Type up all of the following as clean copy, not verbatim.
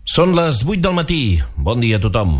Són les 8 del matí. Bon dia a tothom.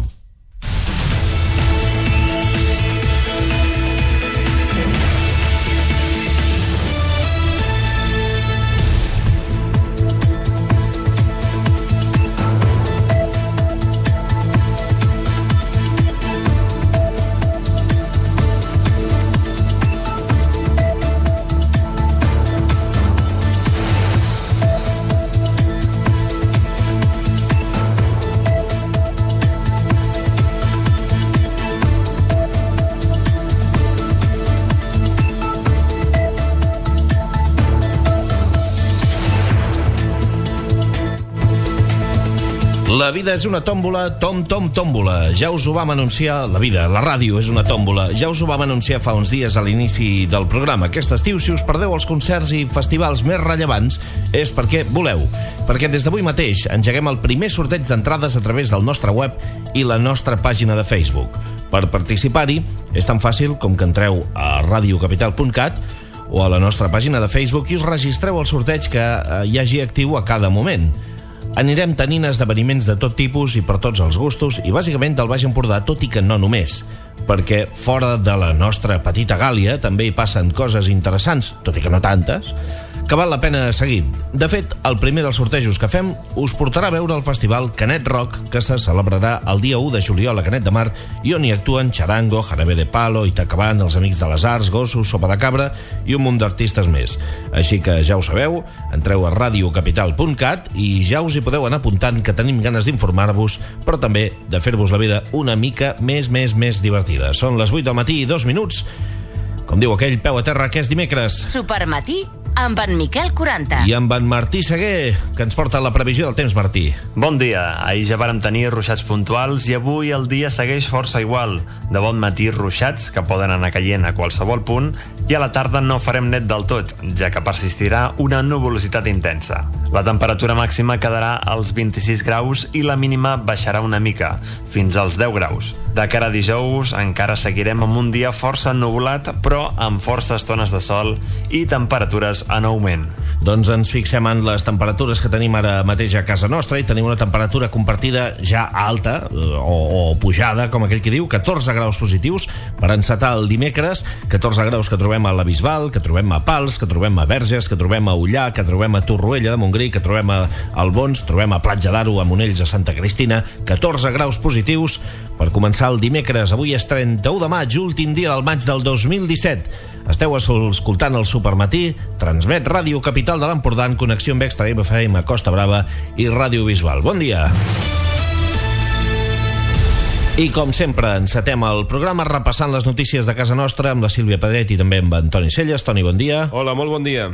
La vida és una tòmbola, tòmbola. Ja us ho vam anunciar, la vida, la ràdio és una tòmbola. Ja us ho vam anunciar fa uns dies a l'inici del programa. Aquest estiu, si us perdeu els concerts i festivals més rellevants, és perquè voleu. Perquè des d'avui mateix engeguem el primer sorteig d'entrades a través del nostre web i la nostra pàgina de Facebook. Per participar-hi és tan fàcil com que entreu a radiocapital.cat o a la nostra pàgina de Facebook i us registreu el sorteig que hi hagi actiu a cada moment. Anirem tenint esdeveniments de tot tipus i per tots els gustos i bàsicament del Baix Empordà, tot i que no només, perquè fora de la nostra petita Gàlia també hi passen coses interessants, tot i que no tantes, que val la pena seguir. De fet, el primer dels sortejos que fem us portarà a veure el festival Canet Rock, que se celebrarà el dia 1 de juliol a Canet de Mar i on hi actuen Charango, Jarabe de Palo, Itacabant, els Amics de les Arts, Gossos, Sopa de Cabra i un munt d'artistes més. Així que ja ho sabeu, entreu a radiocapital.cat i ja us hi podeu anar apuntant, que tenim ganes d'informar-vos, però també de fer-vos la vida una mica més divertida. Són les 8 del matí i 2 minuts. Com diu aquell, peu a terra, que és dimecres. Supermatí amb en Miquel 40. I amb en Martí Seguer, que ens porta la previsió del temps, Martí. Bon dia. Ahir ja vàrem tenir ruixats puntuals i avui el dia segueix força igual. De bon matí ruixats que poden anar caient a qualsevol punt i a la tarda no farem net del tot, ja que persistirà una nuvolositat intensa. La temperatura màxima quedarà als 26 graus i la mínima baixarà una mica, fins als 10 graus. De cara a dijous encara seguirem amb un dia força ennuvolat, però amb força estones de sol i temperatures en augment. Doncs ens fixem en les temperatures que tenim ara mateix a casa nostra i tenim una temperatura compartida ja alta o pujada, com aquell que diu, 14 graus positius per encetar el dimecres, 14 graus que trobem a la Bisbal, que trobem a Pals, que trobem a Verges, que trobem a Ullà, que trobem a Torroella de Montgrí, que trobem a Albons, trobem a Platja d'Aro, a Monells, a Santa Cristina, 14 graus positius per començar el dimecres. Avui és 31 de maig, últim dia del maig del 2017. Esteu escoltant el Supermatí, transmet Ràdio Capital de l'Empordà en connexió amb Extra FM a Costa Brava i Ràdio Bisbal. Bon dia! I com sempre, encetem el programa repassant les notícies de casa nostra amb la Sílvia Pedret i també amb en Toni Celles. Toni, bon dia. Hola, molt bon dia.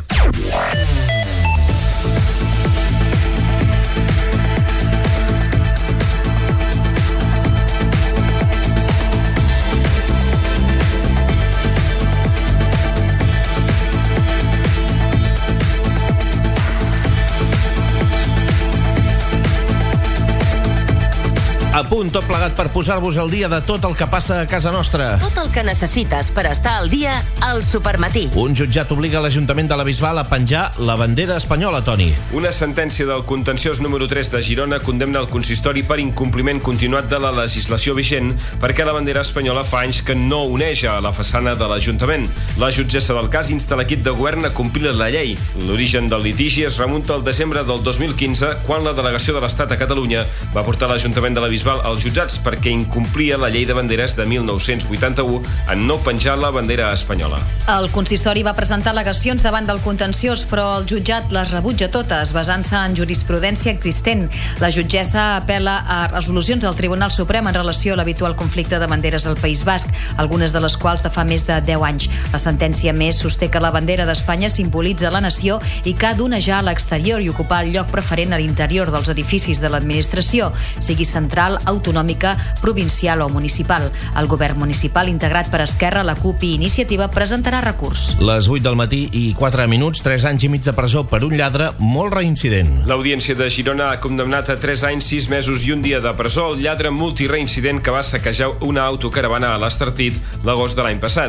A punt, tot plegat per posar-vos al dia de tot el que passa a casa nostra. Tot el que necessites per estar al dia al Supermatí. Un jutjat obliga l'Ajuntament de la Bisbal a penjar la bandera espanyola, Toni. Una sentència del contenciós número 3 de Girona condemna el consistori per incompliment continuat de la legislació vigent perquè la bandera espanyola fa anys que no uneix a la façana de l'Ajuntament. La jutgessa del cas insta l'equip de govern a complir la llei. L'origen del litigi es remunta al desembre del 2015, quan la delegació de l'Estat a Catalunya va portar l'Ajuntament de la Bisbal als jutjats perquè incomplia la llei de banderes de 1981 en no penjar la bandera espanyola. El consistori va presentar al·legacions davant del contenciós, però el jutjat les rebutja totes, basant-se en jurisprudència existent. La jutgessa apel·la a resolucions del Tribunal Suprem en relació a l'habitual conflicte de banderes al País Basc, algunes de les quals de fa més de 10 anys. La sentència, més, sosté que la bandera d'Espanya simbolitza la nació i que ha d'onejar a l'exterior i ocupar el lloc preferent a l'interior dels edificis de l'administració, sigui central, autonòmica, provincial o municipal. El govern municipal, integrat per Esquerra, la CUP i Iniciativa, presentarà recurs. Les 8 del matí i 4 minuts, 3 anys i mig de presó per un lladre molt reincident. L'Audiència de Girona ha condemnat a 3 anys, 6 mesos i un dia de presó el lladre multireincident que va saquejar una autocaravana a l'Estartit l'agost de l'any passat.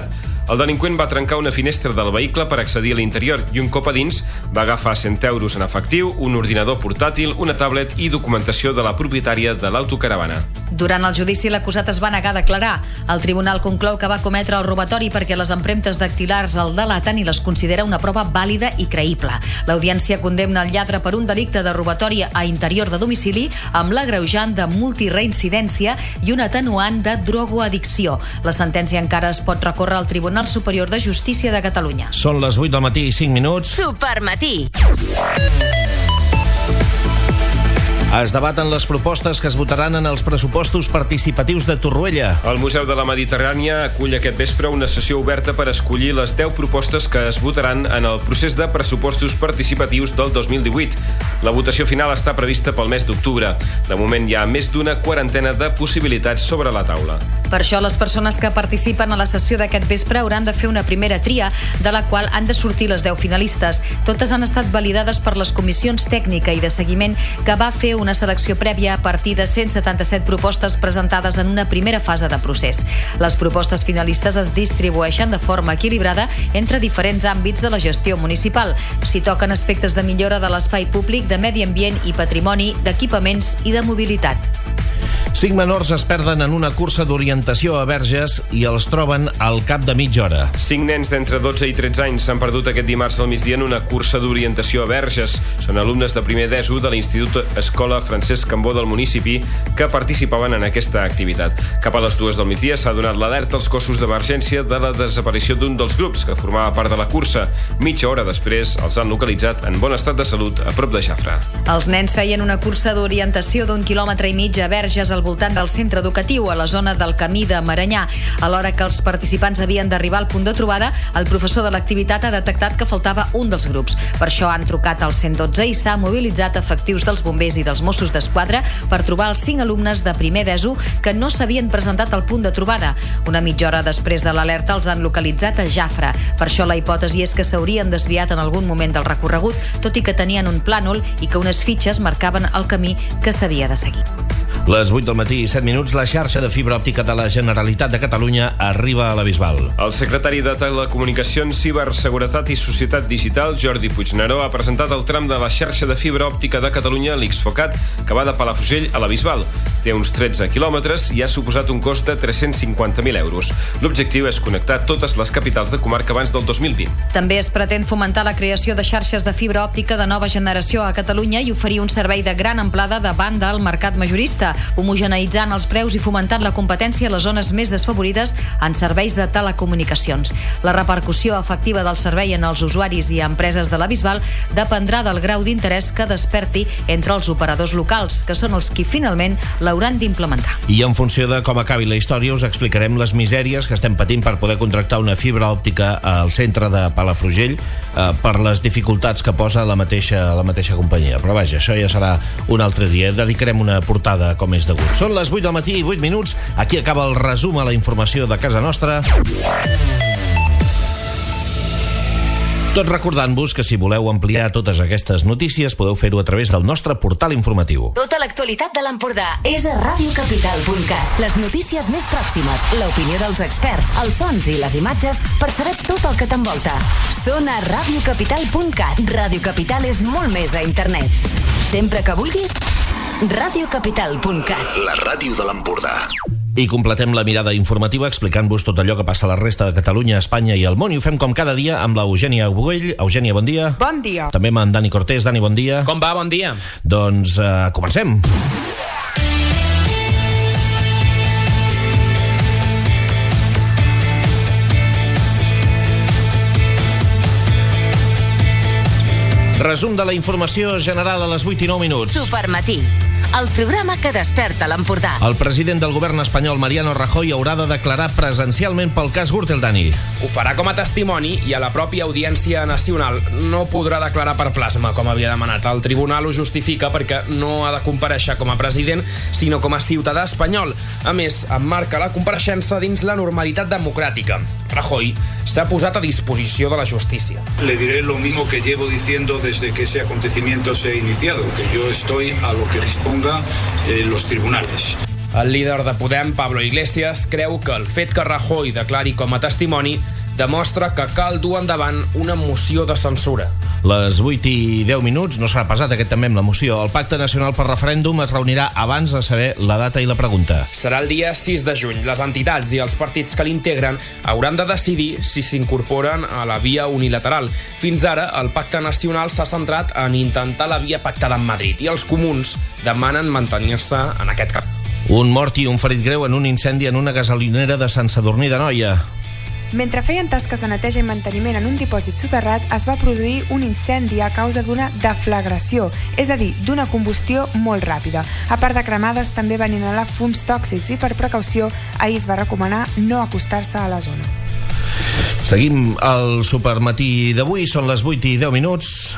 El delinqüent va trencar una finestra del vehicle per accedir a l'interior i un cop a dins va agafar 100 euros en efectiu, un ordinador portàtil, una tablet i documentació de la propietària de l'autocaravana. Durant el judici, l'acusat es va negar a declarar. El tribunal conclou que va cometre el robatori perquè les empremtes dactilars el delaten i les considera una prova vàlida i creïble. L'audiència condemna el lladre per un delicte de robatori a interior de domicili amb l'agreujant de multireincidència i un atenuant de drogoaddicció. La sentència encara es pot recórrer al Tribunal Superior de Justícia de Catalunya. Són les 8 del matí i 5 minuts. Supermatí. Es debaten les propostes que es votaran en els pressupostos participatius de Torroella. El Museu de la Mediterrània acull aquest vespre una sessió oberta per escollir les 10 propostes que es votaran en el procés de pressupostos participatius del 2018. La votació final està prevista pel mes d'octubre. De moment hi ha més d'una quarantena de possibilitats sobre la taula. Per això, les persones que participen a la sessió d'aquest vespre hauran de fer una primera tria, de la qual han de sortir les 10 finalistes. Totes han estat validades per les comissions tècnica i de seguiment que va fer una selecció prèvia a partir de 177 propostes presentades en una primera fase de procés. Les propostes finalistes es distribueixen de forma equilibrada entre diferents àmbits de la gestió municipal. S'hi toquen aspectes de millora de l'espai públic, de medi ambient i patrimoni, d'equipaments i de mobilitat. 5 menors es perden en una cursa d'orientació a Verges i els troben al cap de mitja hora. 5 nens d'entre 12 i 13 anys s'han perdut aquest dimarts al migdia en una cursa d'orientació a Verges. Són alumnes de primer d'ESO de l'Institut Escola Francesc Cambó del municipi que participaven en aquesta activitat. Cap a les 2 del migdia s'ha donat l'alerta als cossos d'emergència de la desaparició d'un dels grups que formava part de la cursa. Mitja hora després els han localitzat en bon estat de salut a prop de Jafre. Els nens feien una cursa d'orientació d'1,5 quilòmetres a Verges al voltant del centre educatiu, a la zona del Camí de Maranyà. A l'hora que els participants havien d'arribar al punt de trobada, el professor de l'activitat ha detectat que faltava un dels grups. Per això han trucat al 112 i s'ha mobilitzat efectius dels bombers i dels Mossos d'Esquadra per trobar els 5 alumnes de primer d'ESO que no s'havien presentat al punt de trobada. Una mitja hora després de l'alerta els han localitzat a Jafre. Per això la hipòtesi és que s'haurien desviat en algun moment del recorregut, tot i que tenien un plànol i que unes fitxes marcaven el camí que s'havia de seguir. Les 8 del matí i 7 minuts, la xarxa de fibra òptica de la Generalitat de Catalunya arriba a la Bisbal. El secretari de Telecomunicacions, Ciberseguretat i Societat Digital, Jordi Puigneró, ha presentat el tram de la xarxa de fibra òptica de Catalunya, l'Xfocat, que va de Palafrugell a la Bisbal. Té uns 13 quilòmetres i ha suposat un cost de 350.000 euros. L'objectiu és connectar totes les capitals de comarca abans del 2020. També es pretén fomentar la creació de xarxes de fibra òptica de nova generació a Catalunya i oferir un servei de gran amplada davant del mercat majorista, homogeneïtzant els preus i fomentant la competència a les zones més desfavorides en serveis de telecomunicacions. La repercussió efectiva del servei en els usuaris i empreses de la Bisbal dependrà del grau d'interès que desperti entre els operadors locals, que són els qui finalment l'hauran d'implementar. I en funció de com acabi la història us explicarem les misèries que estem patint per poder contractar una fibra òptica al centre de Palafrugell per les dificultats que posa la mateixa companyia. Però vaja, això ja serà un altre dia. Dedicarem una portada com és degut. Són les 8 del matí i 8 minuts. Aquí acaba el resum a la informació de casa nostra. Tot recordant-vos que si voleu ampliar totes aquestes notícies podeu fer-ho a través del nostre portal informatiu. Tota l'actualitat de l'Empordà és a radiocapital.cat. Les notícies més pròximes, l'opinió dels experts, els sons i les imatges per saber tot el que t'envolta. Són a radiocapital.cat. Ràdio Capital és molt més a internet. Sempre que vulguis, radiocapital.cat. La ràdio de l'Empordà. I completem la mirada informativa explicant-vos tot allò que passa a la resta de Catalunya, Espanya i el món, i ho fem com cada dia amb la Eugènia Buell. Eugènia, bon dia. Bon dia. També amb en Dani Cortés. Dani, bon dia. Com va? Bon dia. Doncs comencem. Resum de la informació general a les 8 i 9 minuts. Supermatí, el programa que desperta l'Empordà. El president del govern espanyol, Mariano Rajoy, haurà de declarar presencialment pel cas Gürtel, Dani. Ho farà com a testimoni i a la pròpia Audiència Nacional. No podrà declarar per plasma, com havia demanat. El tribunal ho justifica perquè no ha de comparèixer com a president, sinó com a ciutadà espanyol. A més, emmarca la compareixença dins la normalitat democràtica. Rajoy s'ha posat a disposició de la justícia. Le diré lo mismo que llevo diciendo desde que ese acontecimiento se ha iniciado, que yo estoy a lo que disponga los tribunales. El líder de Podem, Pablo Iglesias, creu que el fet que Rajoy declari com a testimoni demostra que cal dur endavant una moció de censura. Les 8:10, no serà pesat aquest també amb la moció. El Pacte Nacional per Referèndum es reunirà abans de saber la data i la pregunta. Serà el dia 6 de juny. Les entitats i els partits que l'integren hauran de decidir si s'incorporen a la via unilateral. Fins ara, el Pacte Nacional s'ha centrat en intentar la via pactada amb Madrid i els comuns demanen mantenir-se en aquest camp. Un mort i un ferit greu en un incendi en una gasolinera de Sant Sadurní d'Anoia. Mentre feien tasques de neteja i manteniment en un dipòsit soterrat, es va produir un incendi a causa d'una deflagració, és a dir, d'una combustió molt ràpida. A part de cremades, també van inhalar fums tòxics i, per precaució, ahir es va recomanar no acostar-se a la zona. Seguim al Supermatí d'avui, són les 8:10.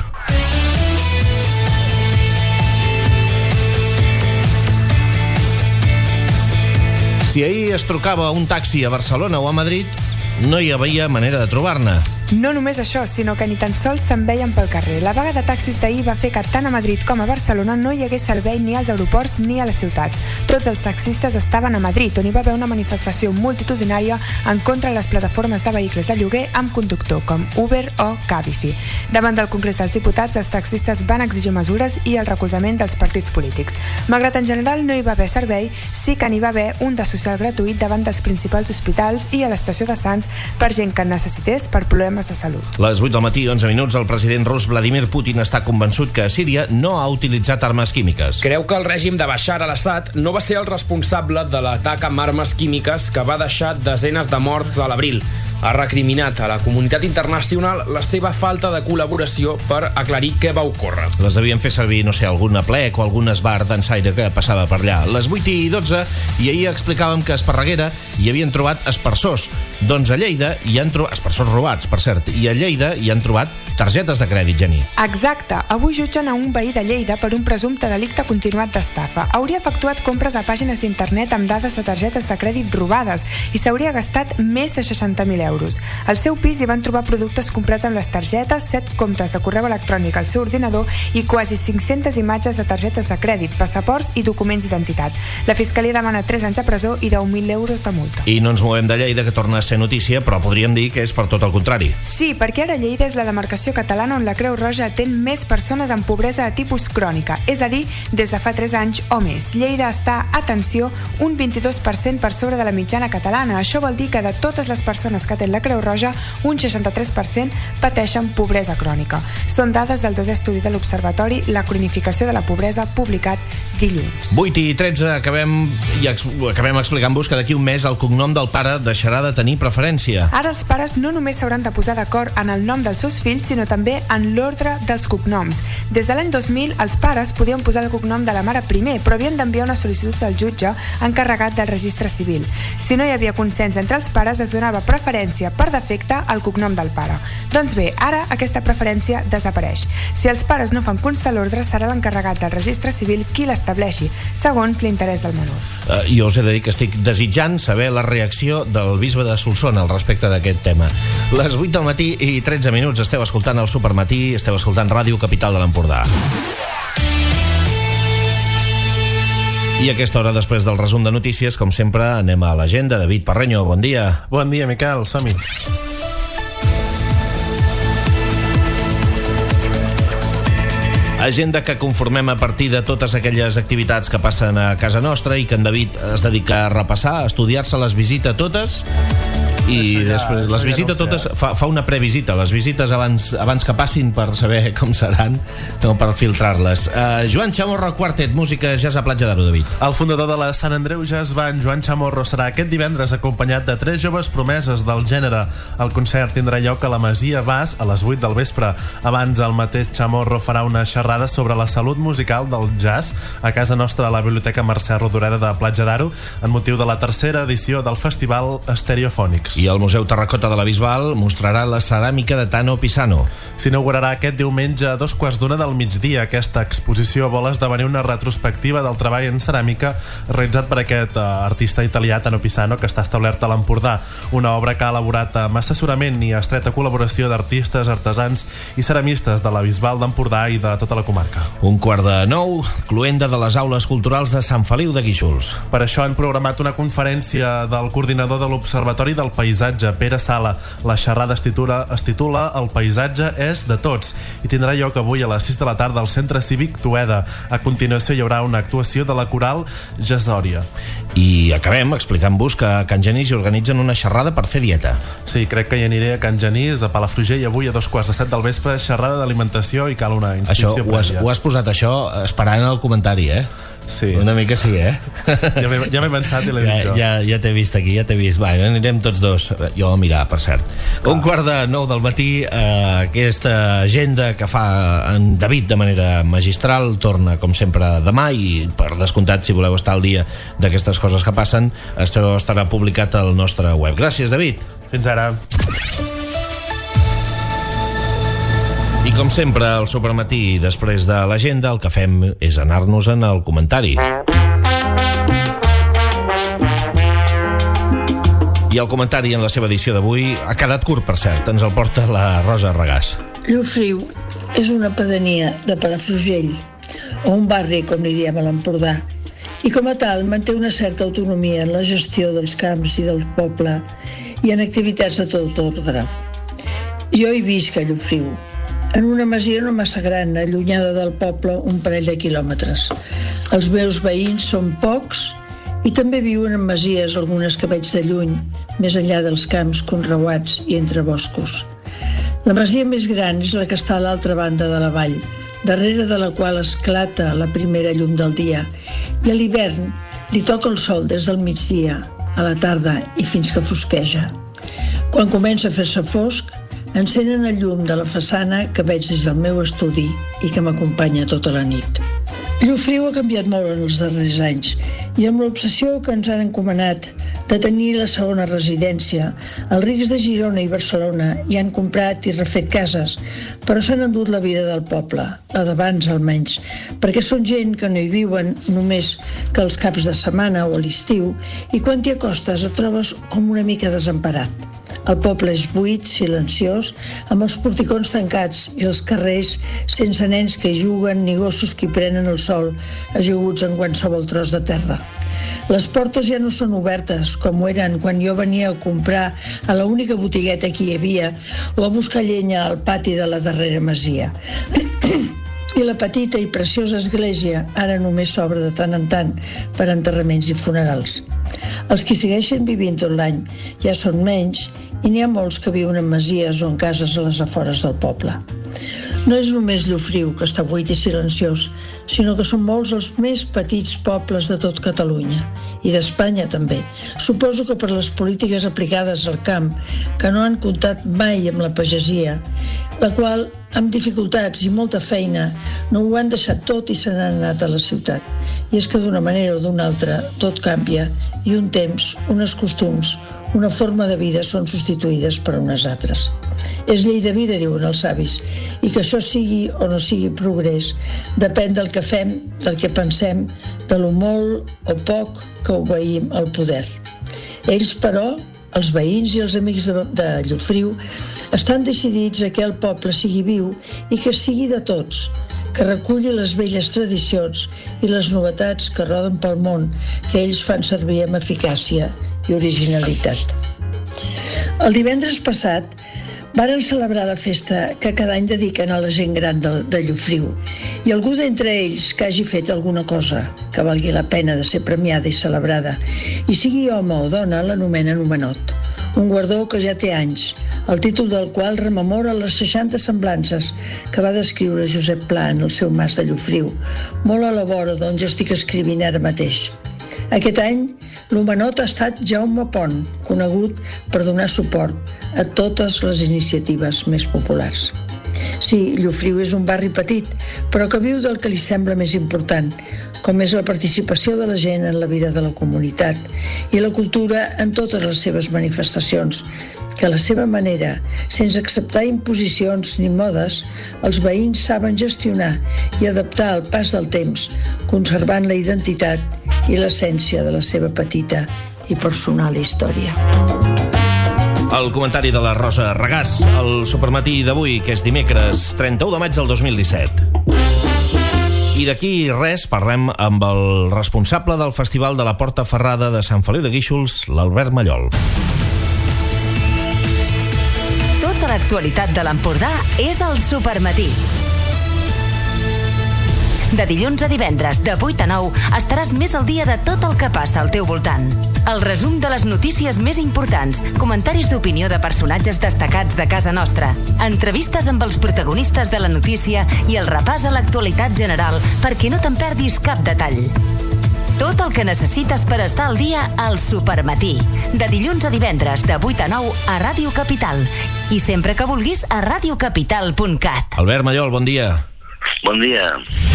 Si ahir es trucava un taxi a Barcelona o a Madrid, no hi havia manera de trobar-ne. No només això, sinó que ni tan sols se'n veien pel carrer. La vaga de taxis d'ahir va fer que tant a Madrid com a Barcelona no hi hagués servei ni als aeroports ni a les ciutats. Tots els taxistes estaven a Madrid, on hi va haver una manifestació multitudinària en contra de les plataformes de vehicles de lloguer amb conductor, com Uber o Cabify. Davant del Congrés dels Diputats, els taxistes van exigir mesures i el recolzament dels partits polítics. Malgrat en general no hi va haver servei, sí que n'hi va haver un de social gratuït davant dels principals hospitals i a l'estació de Sants per gent que en necessités per problemes de salut. Les 8:11, el president rus Vladimir Putin està convençut que Síria no ha utilitzat armes químiques. Creu que el règim de Bashar al-Assad no va ser el responsable de l'atac amb armes químiques que va deixar desenes de morts a l'abril. Ha recriminat a la comunitat internacional la seva falta de col·laboració per aclarir què va ocórrer. Les devien fer servir, no sé, algun aplec o algun esbar d'ensaire que passava per allà. Les 8:12, i ahir explicàvem que a Esparreguera hi havien trobat aspersors. Doncs a Lleida hi han trobat aspersors robats, per cert, i a Lleida hi han trobat targetes de crèdit, Geni. Exacte. Avui jutgen a un veí de Lleida per un presumpte delicte continuat d'estafa. Hauria efectuat compres a pàgines d'internet amb dades de targetes de crèdit robades i s'hauria gastat més de 60.000 euros. Al seu pis hi van trobar productes comprats amb les targetes, 7 comptes de correu electrònic al seu ordinador i quasi 500 imatges de targetes de crèdit, passaports i documents d'identitat. La Fiscalia demana 3 anys de presó i 10.000 euros de multa. I no ens movem de Lleida, que torna a ser notícia, però podríem dir que és per tot el contrari. Sí, perquè ara Lleida és la demarcació catalana on la Creu Roja atén més persones amb pobresa de tipus crònica, és a dir, des de fa 3 anys o més. Lleida està, atenció, un 22% per sobre de la mitjana catalana. Això vol dir que de totes les persones que atén la Creu Roja, un 63% pateixen pobresa crònica. Són dades del desè estudi de l'Observatori La cronificació de la pobresa, publicat dilluns. 8:13, acabem explicant-vos que d'aquí un mes el cognom del pare deixarà de tenir preferència. Ara els pares no només s'hauran de posar d'acord en el nom dels seus fills, sinó també en l'ordre dels cognoms. Des de l'any 2000, els pares podien posar el cognom de la mare primer, però havien d'enviar una sol·licitud al jutge encarregat del registre civil. Si no hi havia consens entre els pares, es donava preferència per defecte al cognom del pare. Doncs bé, ara aquesta preferència desapareix. Si els pares no fan constar l'ordre, serà l'encarregat del registre civil qui l'estableixi, segons l'interès del menor. Jo us he de dir que estic desitjant saber la reacció del bisbe de Solsona al respecte d'aquest tema. Les 8:13, esteu escoltant el Supermatí, esteu escoltant Ràdio Capital de l'Empordà. I a aquesta hora, després del resum de notícies, com sempre, anem a l'agenda. David Parreño, bon dia. Bon dia, Miquel, som-hi. Agenda que conformem a partir de totes aquelles activitats que passen a casa nostra i que en David es dedica a repassar, a estudiar-se, les visita totes i després les visita totes, fa una previsita, les visites abans que passin per saber com seran, no per filtrar-les. Joan Chamorro Quartet, música jazz a Platja d'Aro, David. El fundador de la Sant Andreu Jazz Band, Joan Chamorro, serà aquest divendres acompanyat de 3 joves promeses del gènere. El concert tindrà lloc a la Masia Bas a les 8 del vespre. Abans, el mateix Chamorro farà una xerrada sobre la salut musical del jazz a casa nostra a la Biblioteca Mercè Rodoreda de Platja d'Aro en motiu de la 3a edició del Festival Estereofònics. I el Museu Terracota de la Bisbal mostrarà la ceràmica de Tano Pisano. S'inaugurarà aquest diumenge a 2:15 del migdia. Aquesta exposició vol esdevenir una retrospectiva del treball en ceràmica realitzat per aquest artista italià Tano Pisano, que està establert a l'Empordà. Una obra que ha elaborat amb assessorament i estreta col·laboració d'artistes, artesans i ceramistes de la Bisbal d'Empordà i de tota la comarca. 8:45, cloenda de les aules culturals de Sant Feliu de Guíxols. Per això han programat una conferència del coordinador de l'Observatori del País Paisatge, Pere Sala. La xerrada es titula El paisatge és de tots i tindrà lloc avui a les 6 de la tarda al Centre Cívic Tueda. A continuació hi haurà una actuació de la coral Jasòria. I acabem explicant-vos que a Can Genís hi organitzen una xerrada per fer dieta. Sí, crec que hi aniré a Can Genís, a Palafrugell, avui a 2:15 del vespre, xerrada d'alimentació i cal una inscripció prèvia. Ho has posat això esperant el comentari, eh? Sí. Una mica sí, eh? Ja m'he pensat i l'he dit jo. Ja t'he vist aquí, ja t'he vist. Va, anirem tots dos. Jo a mirar, per cert. Clar. 8:45 del matí, aquesta agenda que fa en David de manera magistral torna, com sempre, demà i, per descomptat, si voleu estar al dia d'aquestes coses que passen, això estarà publicat al nostre web. Gràcies, David. Fins ara. I com sempre, al supermatí, després de l'agenda, el que fem és anar-nos en el comentari. I el comentari en la seva edició d'avui ha quedat curt, per cert. Ens el porta la Rosa Regàs. Llofriu és una pedania de Palafrugell, o un barri, com li diem a l'Empordà, i com a tal manté una certa autonomia en la gestió dels camps i del poble i en activitats de tot ordre. Jo hi visc a Llofriu, en una masia no massa gran, allunyada del poble un parell de quilòmetres. Els meus veïns són pocs i també viuen en masies, algunes que veig de lluny, més enllà dels camps conreuats i entre boscos. La masia més gran és la que està a l'altra banda de la vall, darrere de la qual esclata la primera llum del dia, i a l'hivern li toca el sol des del migdia, a la tarda i fins que fosqueja. Quan comença a fer-se fosc, encenen el llum de la façana que veig des del meu estudi i que m'acompanya tota la nit. Llofriu ha canviat molt en els darrers anys i amb l'obsessió que ens han encomanat de tenir la segona residència, els rics de Girona i Barcelona hi han comprat i refet cases, però s'han endut la vida del poble, la d'abans almenys, perquè són gent que no hi viuen només que els caps de setmana o a l'estiu i quan t'hi acostes et trobes com una mica desemparat. El poble és buit, silenciós, amb els porticons tancats i els carrers sense nens que juguen ni gossos que prenen el sol ajaguts en qualsevol tros de terra. Les portes ja no són obertes, com ho eren quan jo venia a comprar a l'única botigueta que hi havia o a buscar llenya al pati de la darrera masia. I la petita i preciosa església ara només s'obre de tant en tant per enterraments i funerals. Els que segueixen vivint tot l'any ja són menys i n'hi ha molts que viuen en masies o en cases a les afores del poble. No és només Llofriu, que està buit i silenciós, sinó que són molts els més petits pobles de tot Catalunya i d'Espanya també. Suposo que per les polítiques aplicades al camp, que no han comptat mai amb la pagesia, la qual, amb dificultats i molta feina, no ho han deixat tot i se n'han anat a la ciutat. I és que d'una manera o d'una altra tot canvia i un temps, unes costums, una forma de vida són substituïdes per unes altres. És llei de vida, diuen els savis, i que això sigui o no sigui progrés depèn del que fem, del que pensem, de lo molt o poc que obeïm al poder. Ells, però, els veïns i els amics de Llofriu, estan decidits a que el poble sigui viu i que sigui de tots, que reculli les velles tradicions i les novetats que roden pel món que ells fan servir amb eficàcia i originalitat. El divendres passat varen celebrar la festa que cada any dediquen a la gent gran de Llofriu i algú d'entre ells que hagi fet alguna cosa que valgui la pena de ser premiada i celebrada i sigui home o dona l'anomenen homenot, un guardó que ja té anys, el títol del qual rememora les 60 semblances que va descriure Josep Pla en el seu mas de Llofriu, molt a la vora d'on jo estic escrivint ara mateix. Aquest any, l'homenot ha estat Jaume Pont, conegut per donar suport a totes les iniciatives més populars. Sí, Llofriu és un barri petit, però que viu del que li sembla més important, com és la participació de la gent en la vida de la comunitat i la cultura en totes les seves manifestacions, que a la seva manera, sense acceptar imposicions ni modes, els veïns saben gestionar i adaptar al pas del temps, conservant la identitat i l'essència de la seva petita i personal història. El comentari de la Rosa Regàs, el supermatí d'avui, que és dimecres 31 de maig del 2017. I d'aquí res parlem amb el responsable del Festival de la Porta Ferrada de Sant Feliu de Guíxols, l'Albert Mallol. l'actualitat de l'Empordà és el Supermatí. De dilluns a divendres, de 8 a 9, estaràs més al dia de tot el que passa al teu voltant. El resum de les notícies més importants, comentaris d'opinió de personatges destacats de casa nostra, entrevistes amb els protagonistes de la notícia i el repàs a l'actualitat general perquè no te'n perdis cap detall. Tot el que necessites per estar al dia al Supermatí. De dilluns a divendres, de 8 a 9, a Ràdio Capital. I sempre que vulguis, a radiocapital.cat. Albert Mallol, bon dia. Bon dia.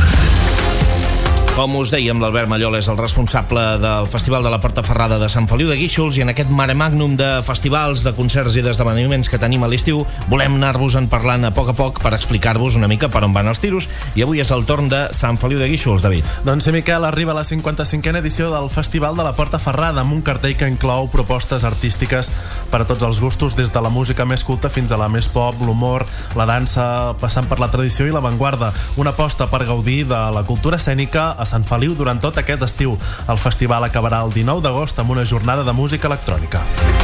Com us dèiem, l'Albert Mallol és el responsable del Festival de la Porta Ferrada de Sant Feliu de Guíxols, i en aquest mare magnum de festivals, de concerts i d'esdeveniments que tenim a l'estiu, volem anar-vos en parlant a poc per explicar-vos una mica per on van els tiros, i avui és el torn de Sant Feliu de Guíxols, David. Doncs sí, Miquel, arriba la 55a edició del Festival de la Porta Ferrada, amb un cartell que inclou propostes artístiques per a tots els gustos, des de la música més culta fins a la més pop, l'humor, la dansa, passant per la tradició i l'avantguarda. Una aposta per gaudir de la cultura escènica a Sant Feliu durant tot aquest estiu. El festival acabarà el 19 d'agost amb una jornada de música electrònica.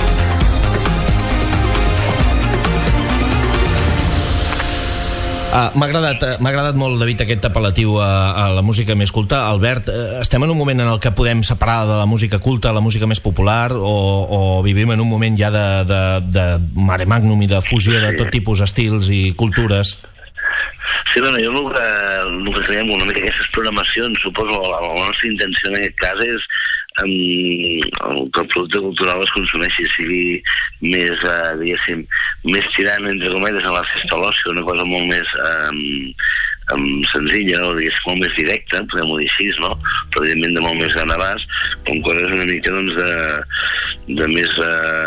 M'ha agradat molt, David, aquest apel·latiu a la música més culta. Albert, estem en un moment en el que podem separar de la música culta la música més popular, o vivim en un moment ja de mare magnum i de fusió de tot tipus d'estils i cultures? Sí, bueno, jo el que creiem una mica aquestes programacions, suposo, la nostra intenció en aquest cas és que el producte cultural es consumeixi, sigui més, diguéssim, més tirant, entre cometes, a la festa l'oci, una cosa molt més senzilla, o diguéssim, molt més directa, podem-ho dir així, no? Però evidentment de molt més gran abast, com coses una mica, doncs, de més,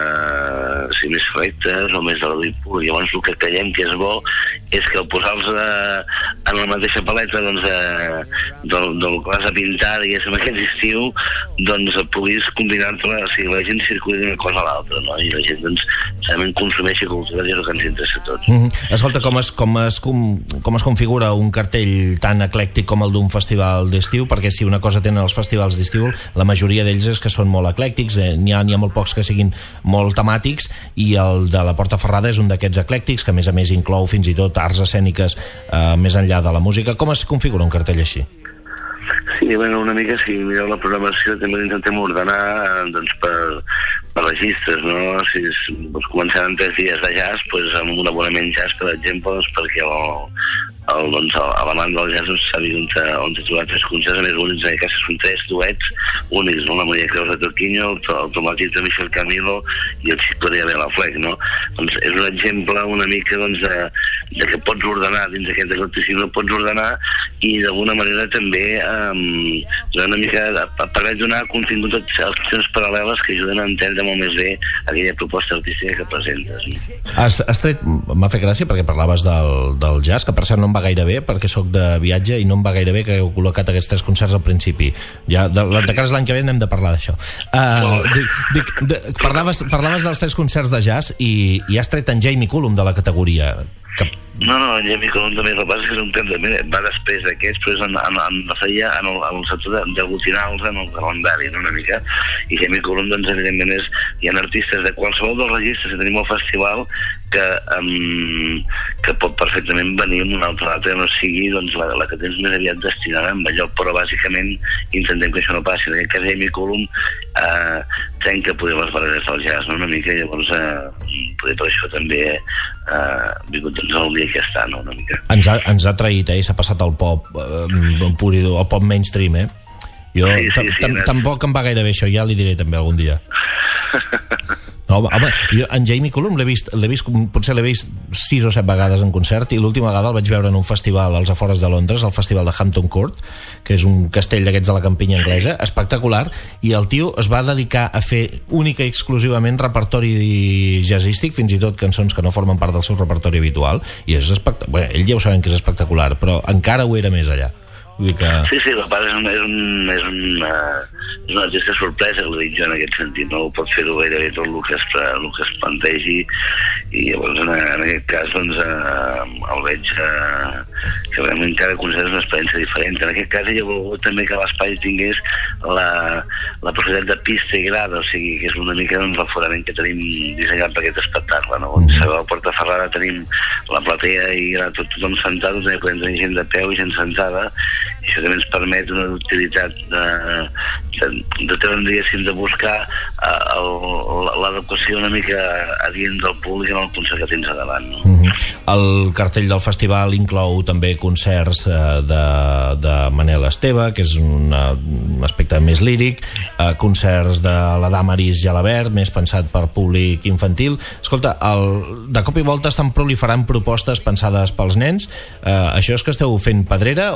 més rectes o més de l'audit pur. Llavors el que creiem que és bo és que al posar-los en la mateixa paleta, doncs, del que vas a pintar, diguéssim, aquest estiu, doncs puguis combinar-te, o sigui, la gent circuli d'una cosa a l'altra, no? I la gent, doncs, realment consumeixi cultura, i és el que ens interessa a tots. Escolta, com es configura un cartell tan eclèctic com el d'un festival d'estiu? Perquè si una cosa tenen els festivals d'estiu, la majoria d'ells és que són molt eclèctics, n'hi ha molt pocs que siguin molt temàtics, i el de la Porta Ferrada és un d'aquests eclèctics, que a més inclou fins i tot arts escèniques més enllà de la música. Com es configura un cartell així? Sí, bueno, una mica, si mireu la programació, també intentem ordenar, doncs, per registres, no? Si començant en 3 dies de jazz, doncs, amb un abonament jazz, per exemple, doncs, perquè l'amant del jazz sabi on trobar 3 concerts, a més únics, en aquest cas són 3 duets únics, no? La Maria Creus de Torquinho, el Tomatito de Michel Camilo i el Xico de Abel Aflec, no? Doncs és un exemple una mica, doncs, de que pots ordenar dins d'aquest eclecticisme, pots ordenar, i d'alguna manera també una mica permet donar contingut a accions paral·leles que ajuden a entendre molt més bé aquella proposta artística que presentes. Has tret, m'ha fet gràcia perquè parlaves del jazz, que per cert no em va gaire bé perquè sóc de viatge i no em va gaire bé que heu col·locat aquests 3 concerts al principi. Ja, de cara l'any que ve hem de parlar d'això. Parlaves dels 3 concerts de jazz i has tret en Jamie Cullum de la categoria. No, en Jamie Cullum també, el que passa és que és un temps també, va després d'aquests, però és en el sector d'aglutinar-los en el calendari, no, una mica. I Jamie Cullum, doncs, evidentment, hi ha artistes de qualsevol dels registres que tenim al festival que pot perfectament venir en una altra data, no sigui, doncs, la que tens més aviat destinada amb allò, però bàsicament intentem que això no passi. En aquest cas, Jamie Cullum trenca poder les barreres del jazz, no, una mica, llavors poder per això també vingut el dia que està, no, una mica. Ens ha traït, i s'ha passat al pop pur i dur, al pop mainstream, Jo tampoc em va gaire bé això, ja li diré també algun dia. No, home, jo en Jamie Cullum potser l'he vist 6 o 7 vegades en concert, i l'última vegada el vaig veure en un festival als afores de Londres, el festival de Hampton Court, que és un castell d'aquests de la campinya anglesa, espectacular, i el tio es va dedicar a fer única i exclusivament repertori jazzístic, fins i tot cançons que no formen part del seu repertori habitual, i és espectacular. Ell ja ho sabem que és espectacular, però encara ho era més allà. Sí, el que passa és una artista sorpresa, que ho dic jo en aquest sentit, no pot fer-ho gairebé tot el que es plantegi, i llavors en aquest cas doncs el veig que realment cada concert és una experiència diferent. En aquest cas ella ha volgut també que l'espai tingués la possibilitat de pista i grada, o sigui, que és una mica l'aforament que tenim dissenyat per aquest espectacle, no? On sabeu, a Portaferrada tenim la platea i tothom sentat, també podem tenir gent de peu i gent sentada, i això també ens permet una utilitat de treure, diguéssim, de buscar l'adequació una mica adient del públic en el concert que tens a davant, no? El cartell del festival inclou també concerts de Manel Esteve, que és un aspecte més líric, concerts de la Damaris Gelabert, més pensat per públic infantil. Escolta, de cop i volta estan proliferant propostes pensades pels nens. Això és que esteu fent pedrera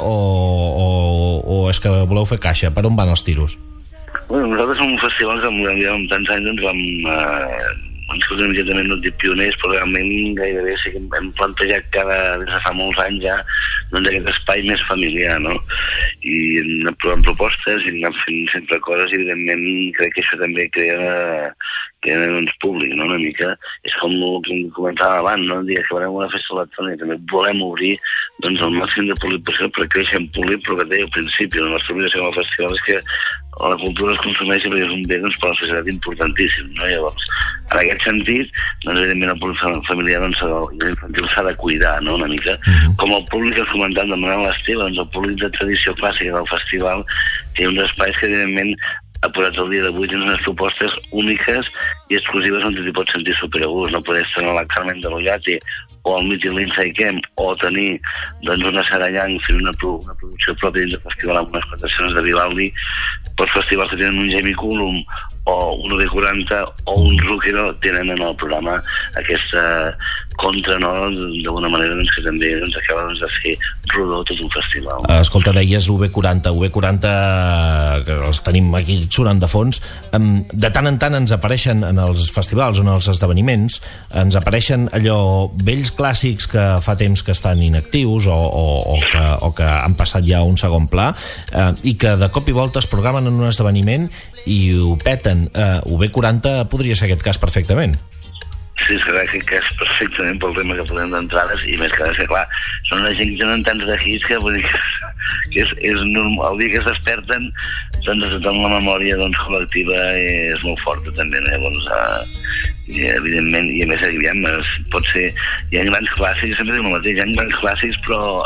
o és que voleu fer caixa? Per on van els tiros? Bueno, nosaltres som un festival que amb tants anys doncs vam immediatament no dic pioners, però realment gairebé sí que hem plantejat des de fa molts anys ja doncs aquest espai més familiar, no? I hem provant propostes i hem fent sempre coses i evidentment crec que això també crea doncs, públic, no? Una mica és com el que comentava abans, no? El dia que farem una festa electrònica també volem obrir doncs el màxim de públic possible per créixer en públic, però que deia al principi la nostra obligació com a festival és que la cultura es consumeixi perquè és un bé doncs, per a la societat importantíssim, no? Llavors, en aquest sentit, doncs, evidentment el públic familiar doncs, l'infantil s'ha de cuidar, no? Una mica. Com el públic que has comentat de Manel Esteve, doncs el públic de tradició clàssica del festival té uns espais que evidentment ha posat el dia d'avui tens unes propostes úniques i exclusives on t'hi pots sentir superagust, no poder estar a la Carmen de l'Ollate o al Meeting Lindsay Camp o tenir doncs, una Sarallang fent una producció pròpia dins del festival amb unes quantacions de Vivaldi, pels festivals que tenen un Jamie Cullum o un UB40 o un Zucchero tenen en el programa aquesta contra, no? D'alguna manera doncs, que també doncs, acaba doncs, de fer rodó tot un festival. Escolta, deies UB40 que els tenim aquí sonant de fons, de tant en tant ens apareixen en els festivals o en els esdeveniments, ens apareixen allò vells clàssics que fa temps que estan inactius o que han passat ja a un segon pla i que de cop i volta es programen en un esdeveniment i ho peten. UB40 podria ser aquest cas perfectament. Sí, és que és perfectament pel tema que podem d'entrades i més que clar, són una gent que tenen tants de hits que vull dir que és normal, el dia que es desperten doncs tota la memòria doncs, col·lectiva és molt forta també, no? Llavors i evidentment, i a més pot ser, hi ha grans clàssics, sempre dic el mateix, hi ha grans clàssics però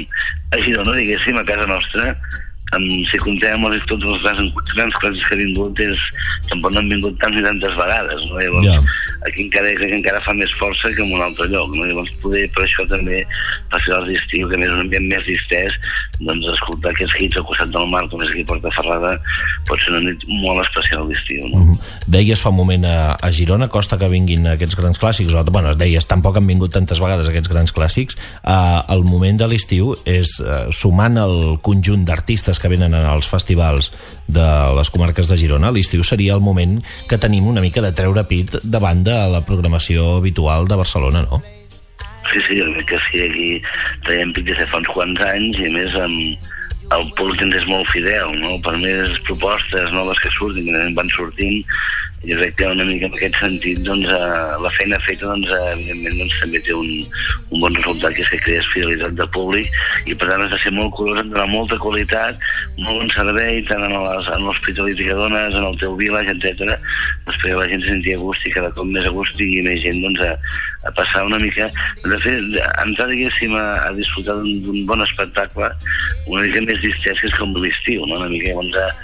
a Girona, diguéssim, a casa nostra si comptem tots els grans clàssics que ha vingut tampoc no han vingut tants i tantes vegades, no? Llavors aquí crec que encara fa més força que en un altre lloc, no? Llavors poder per això també festivals d'estiu que més un ambient més distès, doncs escoltar aquests hits al costat del mar com és aquí a Portaferrada pot ser una nit molt especial d'estiu, no? Deies fa un moment a Girona costa que vinguin aquests grans clàssics, o bueno, deies tampoc han vingut tantes vegades aquests grans clàssics. El moment de l'estiu és sumant el conjunt d'artistes que venen als festivals de les comarques de Girona, l'estiu seria el moment que tenim una mica de treure pit davant de la programació habitual de Barcelona, no? Sí, jo crec que sí, aquí traiem pit des de fa uns quants anys i a més el públic ens és molt fidel, no? Per més propostes noves que surtin, que van sortint, jo crec que una mica en aquest sentit doncs, la feina feta doncs, evidentment doncs, també té un bon resultat que és que crees fidelitat de públic i per tant has de ser molt curós en donar molta qualitat, molt bon servei tant en l'hospitality que dones, en el teu village, etc. Perquè la gent se sentia a gust i cada cop més a gust i més gent doncs, a passar una mica de fer, entrar diguéssim a disfrutar d'un bon espectacle una mica més distès que és com l'estiu, no? Una mica llavors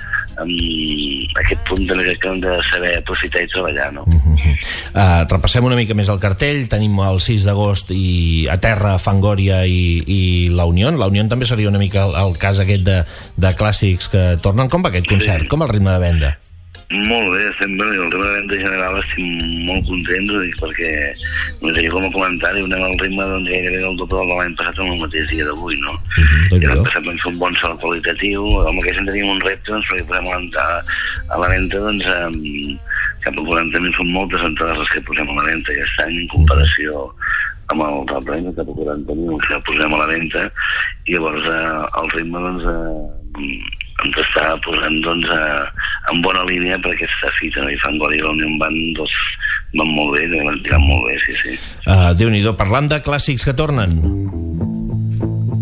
aquest punt també que hem de saber aprofitar i treballar, no? Repassem una mica més el cartell. Tenim el 6 d'agost i a terra Fangoria i la Unión. La Unión també seria una mica el cas aquest de clàssics que tornen. Com va aquest concert? Com el ritme de venda? Molt bé, el ritme de venda general estic molt content, ho dic perquè com a comentari anem al ritme doncs, gairebé el doble de l'any passat en el mateix dia d'avui, no? I l'any passat vam fer un bon salt qualitatiu, amb aquest any tenim un repte doncs, perquè podem a la venda doncs, cap a 40.000 són moltes entrades les que posem a la venda aquest any en comparació amb el reprendre cap a 40.000 que posem a la venda i llavors el ritme doncs ens està posant doncs, en bona línia per aquesta fita, no? I Fangoria i la Unión van molt bé, van tirar molt bé, sí. Déu-n'hi-do, parlant de clàssics que tornen,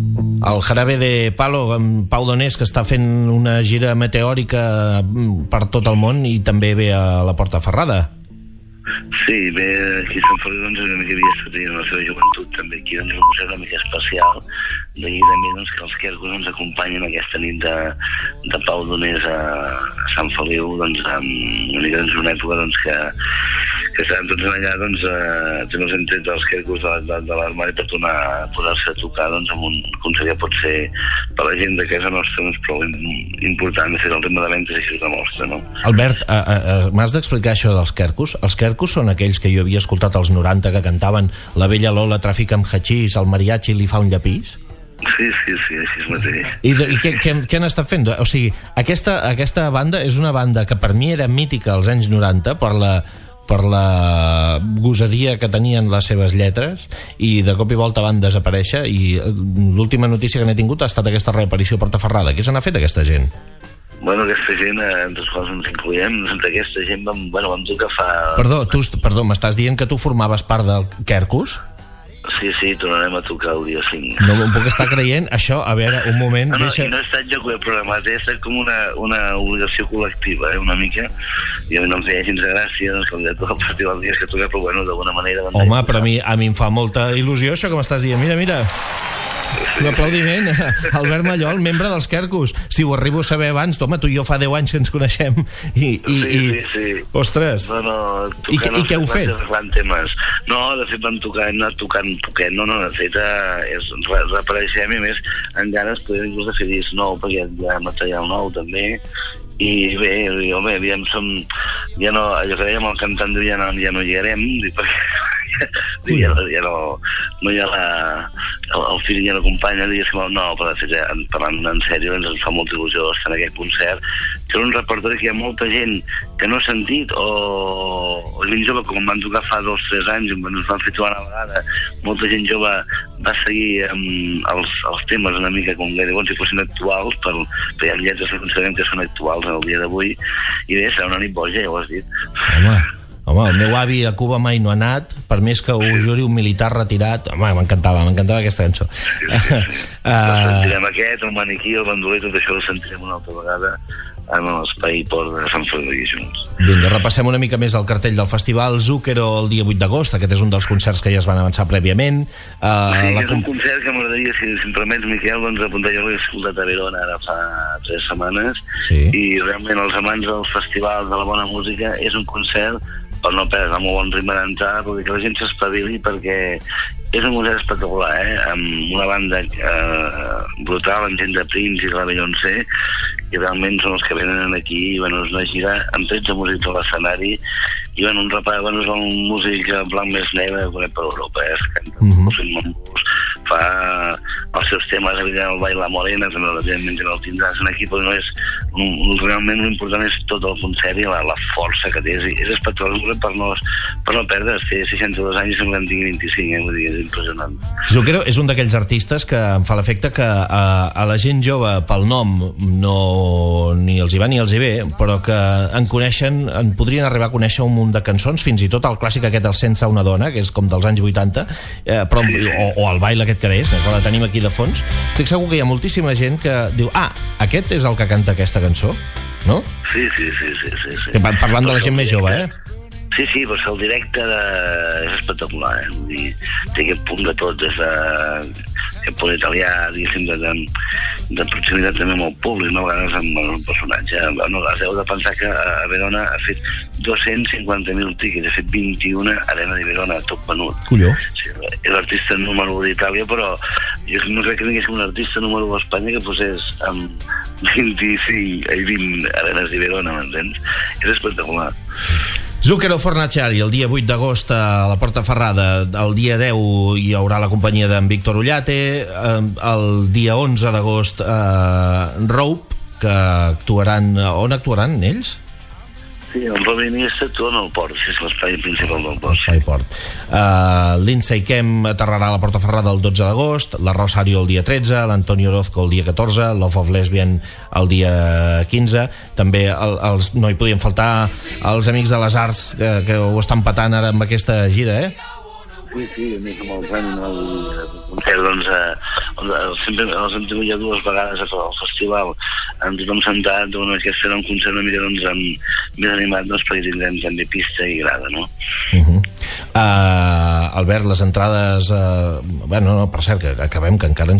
el Jarabe de Palo, amb Pau Donés, que està fent una gira meteòrica per tot el món i també ve a la Portaferrada. Sí, bé, aquí a Sant Feliu doncs una mica havia estat en la seva joventut també aquí, doncs un concert una mica especial d'aquí també doncs que els Quercus ens acompanyen aquesta nit de Pau Donés a Sant Feliu, doncs una mica doncs una època doncs que estàvem tots allà doncs també els hem tret dels Quercus de l'armari per tornar a posar-se a tocar doncs amb un concert que pot ser per la gent de casa nostra doncs prou important, de fet el tema de ventes així ho demostra, no? Albert, m'has d'explicar això dels Quercus? Els Quercus són aquells que jo havia escoltat als 90 que cantaven La vella Lola trafica amb hachís, el mariachi li fa un llapís? Sí, així és mateix. I què han estat fent? O sigui, aquesta banda és una banda que per mi era mítica als anys 90 per la gosadia que tenien les seves lletres i de cop i volta van desaparèixer i l'última notícia que n'he tingut ha estat aquesta reaparició a Portaferrada. Què se n'ha fet aquesta gent? Bueno, aquesta gent, entre els quals ens incloïm, entre aquesta gent vam tocar fa... Perdó, m'estàs dient que tu formaves part del Quercus? Sí, tornarem a tocar el dia 5. No m'ho puc estar creient, això, a veure, un moment... No, i no he estat jo que ho he programat, he estat com una obligació col·lectiva, una mica, i a mi no em feia gens de gràcia, doncs, que el director del festival dies que tocar, però bueno, d'alguna manera... Home, però a mi em fa molta il·lusió això que m'estàs dient, mira... Un aplaudiment a Albert Mallol, membre dels Quercus. Si ho arribo a saber abans, home, tu i jo fa 10 anys que ens coneixem Sí. Ostres, i què heu fet? No, de fet vam tocar, hem anat tocant poquet, de fet reapareixem i més en ganes podem inclús de fer disc nou perquè hi ha material nou també i bé, home, aviam som ja no, allò que dèiem el cantant ja no hi harem perquè ja no hi ha el fill ja no acompanya, no, però de fet parlant en sèrio ens fa molta il·lusió estar en aquest concert, que era un repertori que hi ha molta gent que no ha sentit o gent jove com van tocar fa 2 o 3 anys ens van fer trobar una vegada, molta gent jove va seguir els temes una mica com gairebé si fossin actuals però hi ha lletres que considerem que són actuals en el dia d'avui i bé, serà una nit boja, ja ho has dit. Home, el meu avi a Cuba mai no ha anat, per més que ho juri un militar retirat. Home, m'encantava aquesta cançó. Sentirem aquest, el maniquí, el bandoler, tot això ho sentirem una altra vegada en l'espai Port de Sant Feliu junts. Vinga, repassem una mica més el cartell del festival. Zúquero el dia 8 d'agost, aquest és un dels concerts que ja es van avançar prèviament. És un concert que m'agradaria, si em permets, Miquel, doncs apuntar, jo l'he escoltat a Verona ara fa 3 setmanes i realment els amants del festival de la bona música és un concert per no perdre el molt bon ritme d'entrada perquè la gent s'espavili perquè és un concert espectacular, amb una banda brutal, amb gent de Prince i de la Beyoncé i realment són els que venen aquí i és una gira amb 13 músics a l'escenari i un repàs, és un músic blanc més negre que per Europa, canta fa els seus temes, evidentment el Ball La Morena també evidentment el tindràs aquí però realment l'important és tot el concert i la força que té, és espectacular per no perdre, té 62 anys i sembla que en tingui 25, vull dir, és impressionant. Zúquero és un d'aquells artistes que em fa l'efecte que a la gent jove pel nom no ni els hi va ni els hi ve, però que en podrien arribar a conèixer un munt de cançons, fins i tot el clàssic aquest El sense una dona, que és com dels anys 80 però, o el Baile aquest que deies, que la tenim aquí de fons. Estic segur que hi ha moltíssima gent que diu, aquest és el que canta aquesta cançó, no? Sí. Parlant de la gent més jove, Sí, però el directe és espectacular, vull dir, té aquest punt de tot, des d'aquest punt italià, diguéssim, de proximitat també amb el públic, a vegades amb un personatge. Has de pensar que a Verona ha fet 250.000 tíquets, ha fet 21 Arena de Verona, tot venut. Colló. És l'artista número 1 d'Itàlia, però jo no crec que tinguéssim un artista número 1 a Espanya que posés amb 20 Arenes de Verona, m'entens? És espectacular. Zúquero Fornaciari, el dia 8 d'agost a la Portaferrada, el dia 10 hi haurà la companyia d'en Víctor Ullate, el dia 11 d'agost Rope, que actuaran... On actuaran ells? Sí, el Robin i actua en el port, si és l'espai principal del port. L'espai port. Lindsay Kemp aterrarà a la Portaferrada el 12 d'agost, la Rosario el dia 13, l'Antonio Orozco el dia 14, Love of Lesbian el dia 15, també no hi podien faltar els Amics de les Arts que ho estan patant ara amb aquesta gira, Sí, a més amb els ànims, el concert, doncs, sempre els hem tingut ja 2 vegades al festival, amb tothom sentat, aquest serà un concert una mica, doncs, més animat, doncs, perquè tindrem també pista i grada, no? Albert, les entrades... no, per cert, que acabem, que encara ens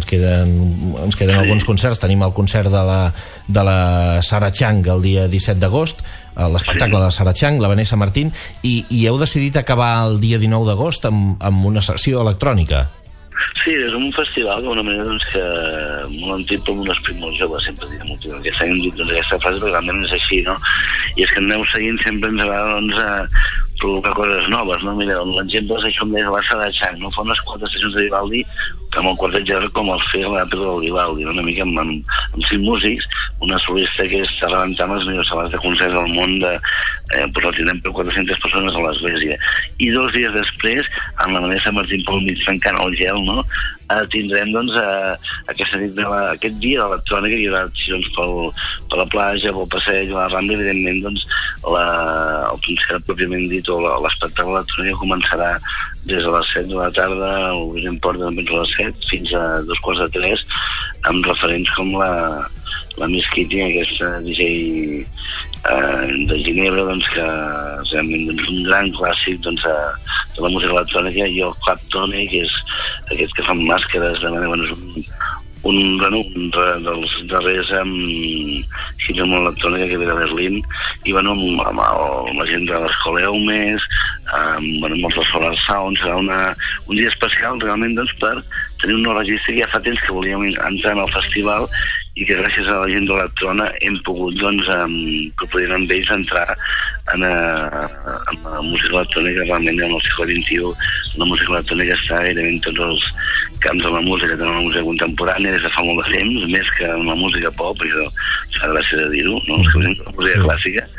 queden alguns concerts. Tenim el concert de la Sara Chang el dia 17 d'agost, l'espectacle de Sara Chang, la Vanessa Martín, i heu decidit acabar el dia 19 d'agost amb una sessió electrònica. Sí, és un festival d'una manera, doncs, que molt antic per un esperit molt jove, sempre direm aquest any, doncs, aquesta frase, perquè realment és així, no? I és que aneu seguint, sempre ens agrada, doncs, provocar coses noves, no? Mira, l'exemple és això, em deia la Sara Chang, no? Fa unes 4 estacions de Vivaldi, amb el quartet gènere com el fer l'òpera del Vivaldi, no? Una mica amb 5 músics, una solista que està rebentant les millors sales de concerts del món, però la tindrem per 400 persones a l'església. I 2 dies després, amb la Vanessa Martín pel mig trencant el gel, no? Tindrem, doncs, aquest dia d'electrònica, hi haurà accions per la platja, pel passeig, a la Rambla, evidentment, doncs, el concert pròpiament dit, o l'espectacle electrònic començarà des de les 7 de la tarda, obrirem porta també a les 7, fins a 2:45, amb referents com la Miss Kitty, aquesta DJ de Ginebra, doncs, que realment és un gran clàssic, doncs, de la música electrònica, i el Claptone, que és aquest que fan màscares, de manera, és un dels darrers hits amb electrònica que ve de Berlín, i amb la gent de l'Escola Eumes, amb els Solar Sound. Serà un dia especial realment, doncs, per tenir un nou registre que ja fa temps que volíem entrar en el festival, i que gràcies a la gent de l'Electrona hem pogut, doncs, proposar amb ells entrar en la música electrònica. Realment en el segle XXI la música electrònica està gairebé en tots els camps de la música, també la música contemporània des de fa molt de temps, més que en la música pop, això fa gràcia de dir-ho, no? És que la música clàssica.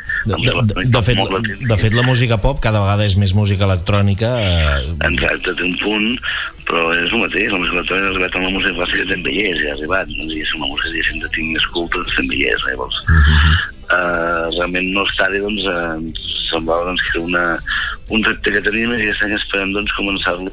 De fet, la música pop cada vegada és més música electrònica. Exacte, té un punt, però és el mateix, la música electrònica ha arribat amb la música clàssica també hi és, ja ha arribat, no? És una música de tinc més culta, també hi és, llavors. Realment no estar-hi, doncs, semblava, doncs, que era un repte que tenim, i aquest any esperem, doncs, començar-lo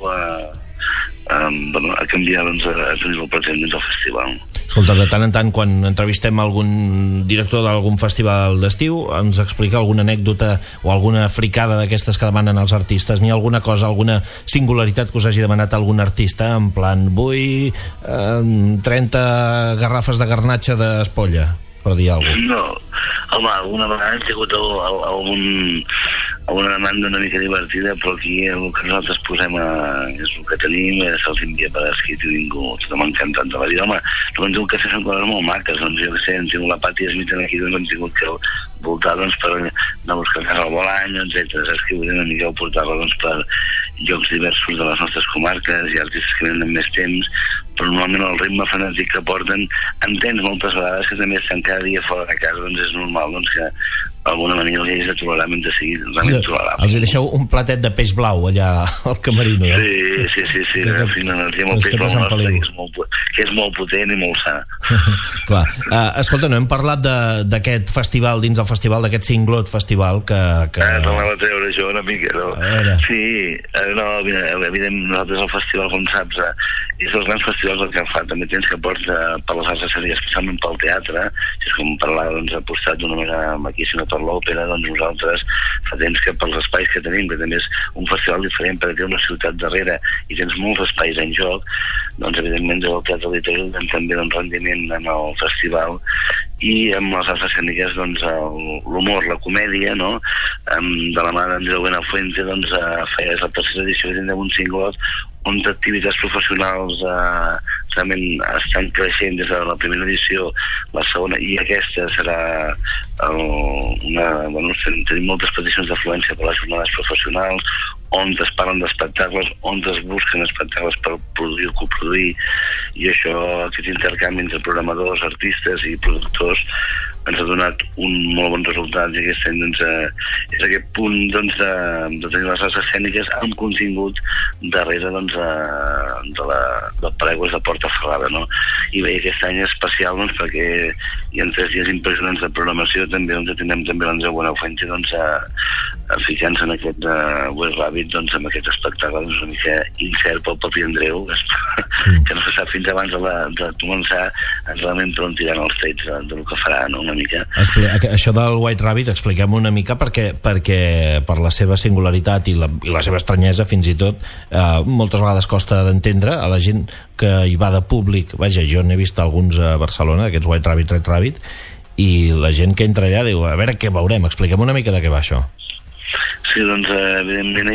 a canviar, doncs, a tenir el present dins del festival. Escolta, de tant en tant, quan entrevistem algun director d'algun festival d'estiu, ens explica alguna anècdota o alguna fricada d'aquestes que demanen els artistes. N'hi ha alguna cosa, alguna singularitat que us hagi demanat algun artista, en plan, vull 30 garrafes de garnatxa d'espolla, per dir alguna cosa? No, home, alguna vegada hem tingut alguna demanda una mica divertida, però aquí el que nosaltres posem és el que tenim, se'ls envia per escrit i ningú, tothom encantat de la vida. Home, no hem tingut que fer són coses molt maques, doncs jo que sé, hem tingut la Pati Smith aquí, doncs hem tingut que voltar, doncs, per anar a buscar casa al Bolany, etc. Saps que volem una mica portar-la, doncs, per llocs diversos de les nostres comarques, i artistes que venen més temps, però normalment el ritme frenètic que porten, entens moltes vegades que també estan cada dia fora de casa, doncs és normal, doncs, que d'alguna manera els ells de tolerar mentre sigui realment tolerable. Els deixeu un platet de peix blau allà al camerino, eh? Sí, energia molt peix blau nostre, que és molt potent i molt sa. Clar. Escolta, no hem parlat d'aquest festival, dins del festival, d'aquest Singlot Festival que... T'anava a treure jo una mica, no? Sí, no, evidentment, nosaltres el festival, com saps, és dels grans festivals que fa, també tens que porta per les arts escèniques, especialment pel teatre, si és com parlar, doncs, apostat d'una manera maquíssima per l'òpera, doncs nosaltres fa temps que pels espais que tenim, que també és un festival diferent perquè té una ciutat darrere i tens molts espais en joc, doncs evidentment del teatre literari doncs, també doncs, rendiment en el festival, i amb les arts escèniques doncs, l'humor, la comèdia, no? De la mà d'Andreu Buenafuente, doncs, feia la tercera edició que tindrem un Singlot on activitats professionals realment estan creixent des de la primera edició, la segona, i aquesta serà tenim moltes peticions d'afluència per les jornades professionals, on es parlen d'espectacles, on es busquen espectacles per produir o coproduir, i això, aquest intercanvi entre programadors, artistes i productors ens ha donat un molt bon resultat, i aquest any doncs, és aquest punt doncs, de tenir les arts escèniques amb contingut darrere doncs, del paraigües de Porta Ferrada, no? I bé, aquest any és especial doncs, perquè hi ha 3 dies impressionants de programació, també doncs, tindrem també l'Andreu Buenafuente doncs, ficant-se en aquest West Rabbit, doncs amb aquest espectacle una mica incert pel propi Andreu, que no se sap fins abans de començar realment per on tiran els trets del que farà, no? Una mica. Això del White Rabbit, expliquem una mica perquè per la seva singularitat i la seva estranyesa fins i tot moltes vegades costa d'entendre a la gent que hi va de públic. Vaja, jo n'he vist alguns a Barcelona, aquests White Rabbit, Red Rabbit, i la gent que entra allà diu, a veure què veurem, expliquem una mica de què va això. Sí, doncs evidentment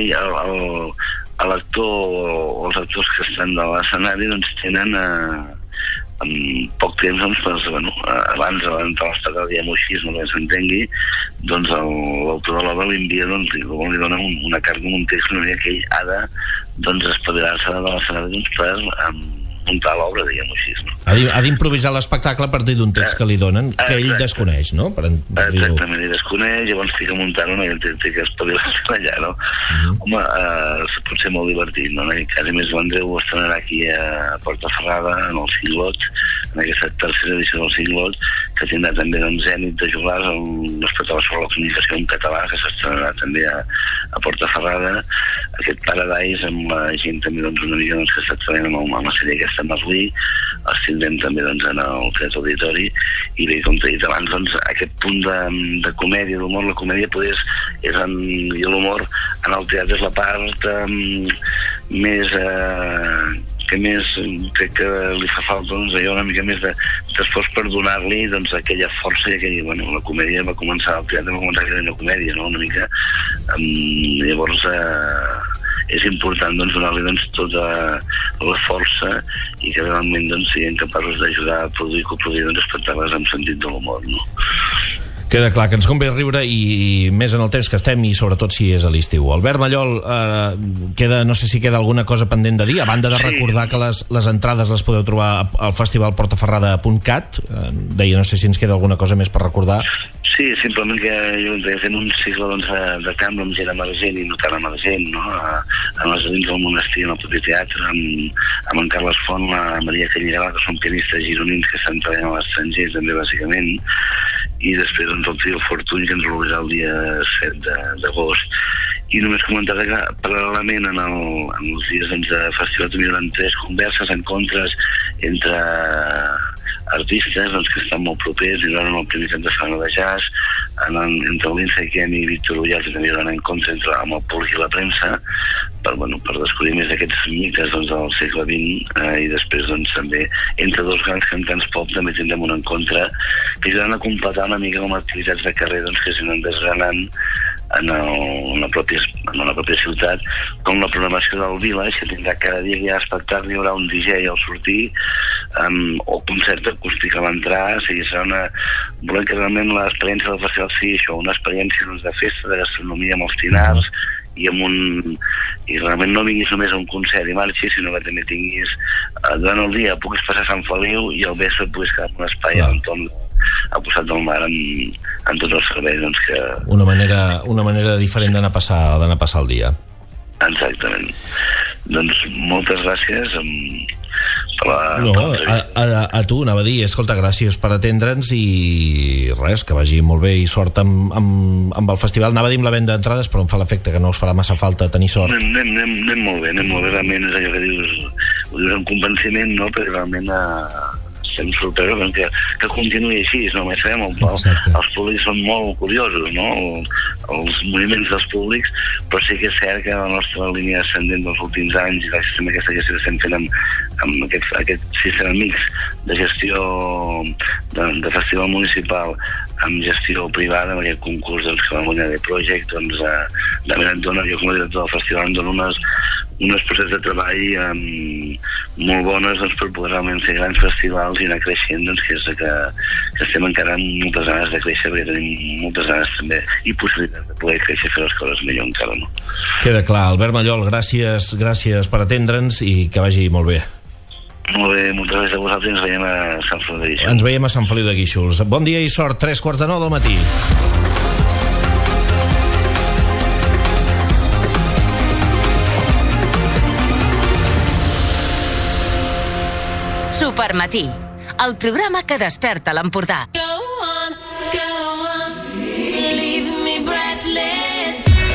l'actor o els actors que estan de l'escenari doncs tenen en poc temps, doncs, abans de l'espectacle, diguem-ho així, no que s'entengui, doncs l'autor de l'obra li envia, doncs, li dona una carta amb un text una mica que ell ha de espavilar-se de l'escenari per muntar l'obra, diguem-ho així. No? Ha d'improvisar l'espectacle a partir d'un text que li donen, que ell desconeix, no? Exactament, ell desconeix, llavors té que muntar-ho, no? I ell té que espavilar-se allà, no? Home, pot ser molt divertit, no? En aquest cas, a més, l'Andreu ho estrenarà aquí a Portaferrada, en el Cinglot, en aquesta tercera edició del Cinglot, que tindrà també Zènit de Joglars, un espectacle sobre la comunicació en català, que s'estrenarà també a Portaferrada, aquest Paradise, amb la gent també una mica que està treballant amb la sèrie aquesta Merlí, els tindrem també en el Teatre Auditori, i bé, com t'he dit abans, aquest punt de comèdia, d'humor, la comèdia i l'humor en el teatre és la part més que més crec que li fa falta allò una mica més d'esforç per donar-li aquella força i aquella, la comèdia va començar al teatre, va començar aquella comèdia, no? Una mica llavors és important donar-li tota la força i que realment siguin capaços d'ajudar a produir espectacles amb sentit de l'humor, no? Queda clar que ens convé riure i més en el temps que estem i sobretot si és a l'estiu. Albert Mallol, no sé si queda alguna cosa pendent de dir, a banda de recordar que les entrades les podeu trobar al festival portaferrada.cat. Deia, no sé si ens queda alguna cosa més per recordar. Sí, simplement que jo fem un cicle de cambra amb gent emergent i no tan emergent, no? En les dins del monestir, en el propi teatre, amb en Carles Font, la Maria Canyirala, que són pianistes gironins que estan treballant a l'estranger també bàsicament, i després el trio Fortuny, que ens l'obrirà el dia 7 d'agost. I només comentar que paral·lelament en els dies de festival també hi haurà 3 converses, encontres entre artistes que estan molt propers, hi haurà el primer Centre de Fana de Jazz, entre l'Insa Kem i Víctor Ullàs, també hi haurà encontres amb el públic i la premsa per descobrir més aquests mites del segle XX, i després també entre 2 grans cantants pop també tindrem un encontre que ajudaran a completar una mica com activitats de carrer que s'anen desgranant en la pròpia ciutat, com la programació del Village, que tindrà cada dia que hi ha espectacle, hi haurà un DJ al sortir, o concert acústic a l'entrar, o sigui, volem que realment l'experiència del festival sigui això, una experiència de festa, de gastronomia amb els tinars, i realment no vinguis només a un concert i marxis, sinó que també tinguis durant el dia puguis passar a Sant Feliu i al vespre puguis quedar en un espai a l'entorn al costat del mar amb tots els serveis que... Una manera diferent d'anar a passar el dia. Exactament. Doncs moltes gràcies a tu, anava a dir, escolta, gràcies per atendre'ns i res, que vagi molt bé i sort amb el festival. Anava a dir amb la venda d'entrades, però em fa l'efecte que no us farà massa falta tenir sort. Anem molt bé, realment és allò que dius, ho dius amb convenciment, no? Perquè realment estem sorpresos que continuï així, no? Més sabem, els públics són molt curiosos, no? Els moviments dels públics, però sí que és cert que la nostra línia ascendent dels últims anys i aquesta gestió que estem fent amb aquest sistema mix de gestió de festival municipal amb gestió privada, amb aquest concurs que vam guanyar de Project, realment et dona, jo com a director del festival em dono unes processos de treball molt bones per poder realment fer grans festivals i anar creixent, que és que estem encara amb moltes ganes de créixer, perquè tenim moltes ganes també i possibilitats de poder créixer i fer les coses millor encara, no? Queda clar. Albert Mallol, gràcies per atendre'ns i que vagi molt bé. Molt bé, moltes gràcies a vosaltres, ens veiem a Sant Feliu de Guíxols. Ens veiem a Sant Feliu de Guíxols. Bon dia i sort, 3:45 del matí. Supermatí, el programa que desperta l'Empordà. Go on, leave me breathless.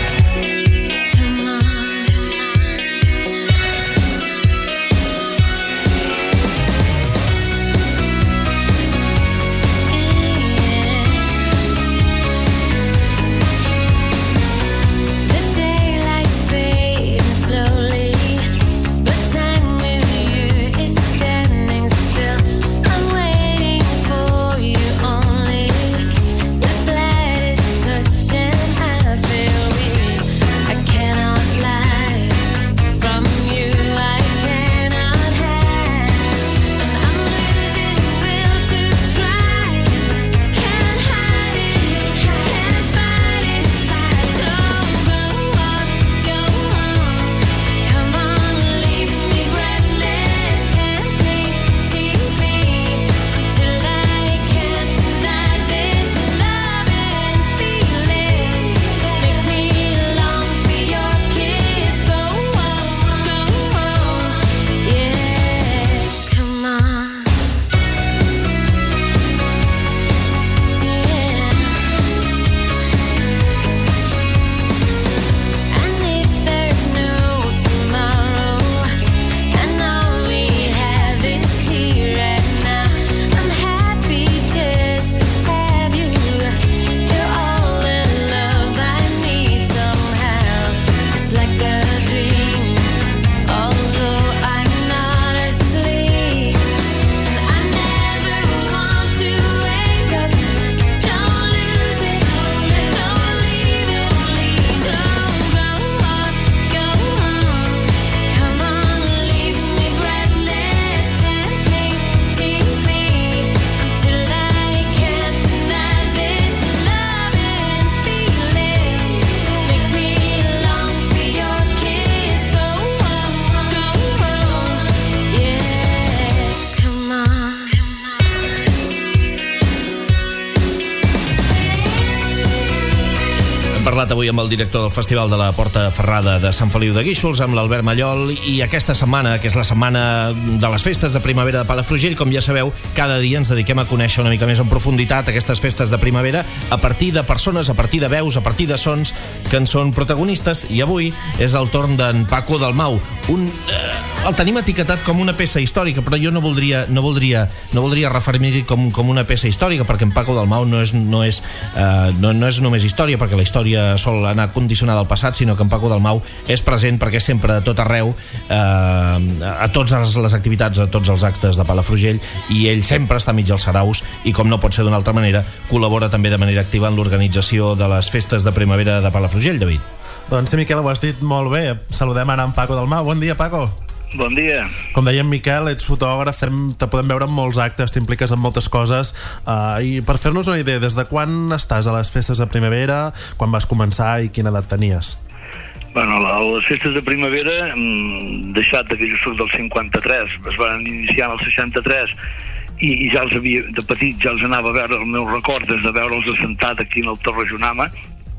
parlat avui amb el director del Festival de la Porta Ferrada de Sant Feliu de Guíxols, amb l'Albert Mallol, i aquesta setmana, que és la setmana de les festes de primavera de Palafrugell, com ja sabeu, cada dia ens dediquem a conèixer una mica més en profunditat aquestes festes de primavera a partir de persones, a partir de veus, a partir de sons que en són protagonistes, i avui és el torn d'en Paco Dalmau. El tenim etiquetat com una peça històrica, però jo no voldria referir-m'hi com una peça històrica, perquè en Paco Dalmau no és només història, perquè la història sol anar condicionada al passat, sinó que en Paco Dalmau és present perquè és sempre a tot arreu, a totes les activitats, a tots els actes de Palafrugell, i ell sempre està mig als saraus i, com no pot ser d'una altra manera, col·labora també de manera activa en l'organització de les festes de primavera de Palafrugell, David. Doncs sí, Miquel, ho has dit molt bé. Saludem ara en Paco Dalmau. Bon dia, Paco. Bon dia. Com dèiem, Miquel, ets fotògraf, te podem veure en molts actes, t'impliques en moltes coses, i per fer-nos una idea, des de quan estàs a les festes de primavera, quan vas començar i quina edat tenies? Bueno, les festes de primavera, deixat que jo soc del 53, es van iniciar en el 63, i ja els havia, de petit ja els anava a veure, el meu record és de veure'ls assentat aquí en el Torrejonama.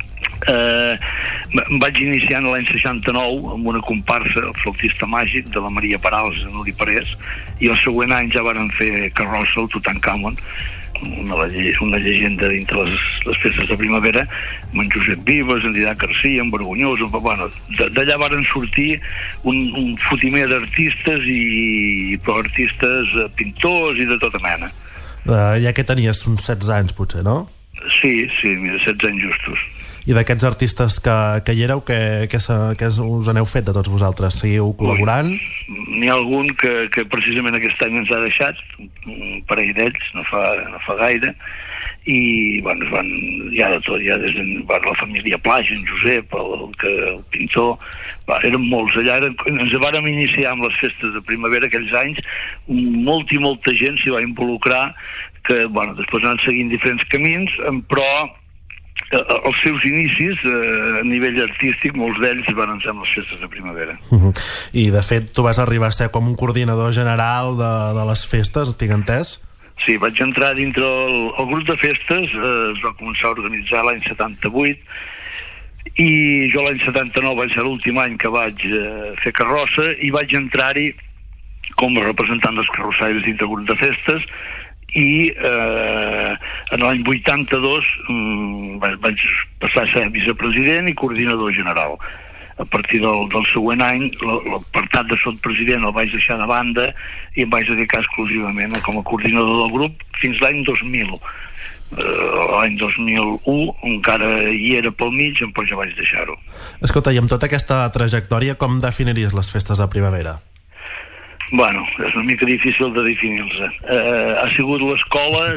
Em vaig iniciar l'any 69 amb una comparsa, el flautista màgic de la Maria Parals i Nuri Parés, i el següent any ja varen fer carrossa el Tutankamon, una llegenda dintre les festes de primavera, amb en Josep Vives, en Didac Garcia, en Vergonyós. Bueno, d'allà varen sortir un fotimer d'artistes, però artistes pintors i de tota mena. Ja que tenies uns 16 anys, potser, no? Sí, mira, 16 anys justos. I d'aquests artistes que hi éreu, què us aneu fet de tots vosaltres? Seguiu col·laborant? N'hi ha algun que precisament aquest any ens ha deixat, un parell d'ells, no fa gaire, i bueno, hi ha de tot, hi ha des de la família Plage, en Josep, el pintor, eren molts allà, ens vàrem iniciar amb les festes de primavera aquells anys, molta gent s'hi va involucrar, que bueno, després han seguint diferents camins, però els seus inicis a nivell artístic, molts d'ells van ser amb les festes de primavera. I de fet tu vas arribar a ser com un coordinador general de les festes, tinc entès? Sí, vaig entrar dintre el grup de festes, es va començar a organitzar l'any 78, i jo l'any 79 va ser l'últim any que vaig fer carrossa, i vaig entrar-hi com a representant dels carrossaires dintre el grup de festes, i en l'any 82 vaig passar a ser vicepresident i coordinador general. A partir del següent any l'apartat de sotpresident el vaig deixar de banda i em vaig dedicar exclusivament com a coordinador del grup fins l'any 2000. L'any 2001 encara hi era pel mig, però ja vaig deixar-ho. Escolta, i amb tota aquesta trajectòria com definiries les festes de primavera? Bueno, és una mica difícil de definir-se. Ha sigut l'escola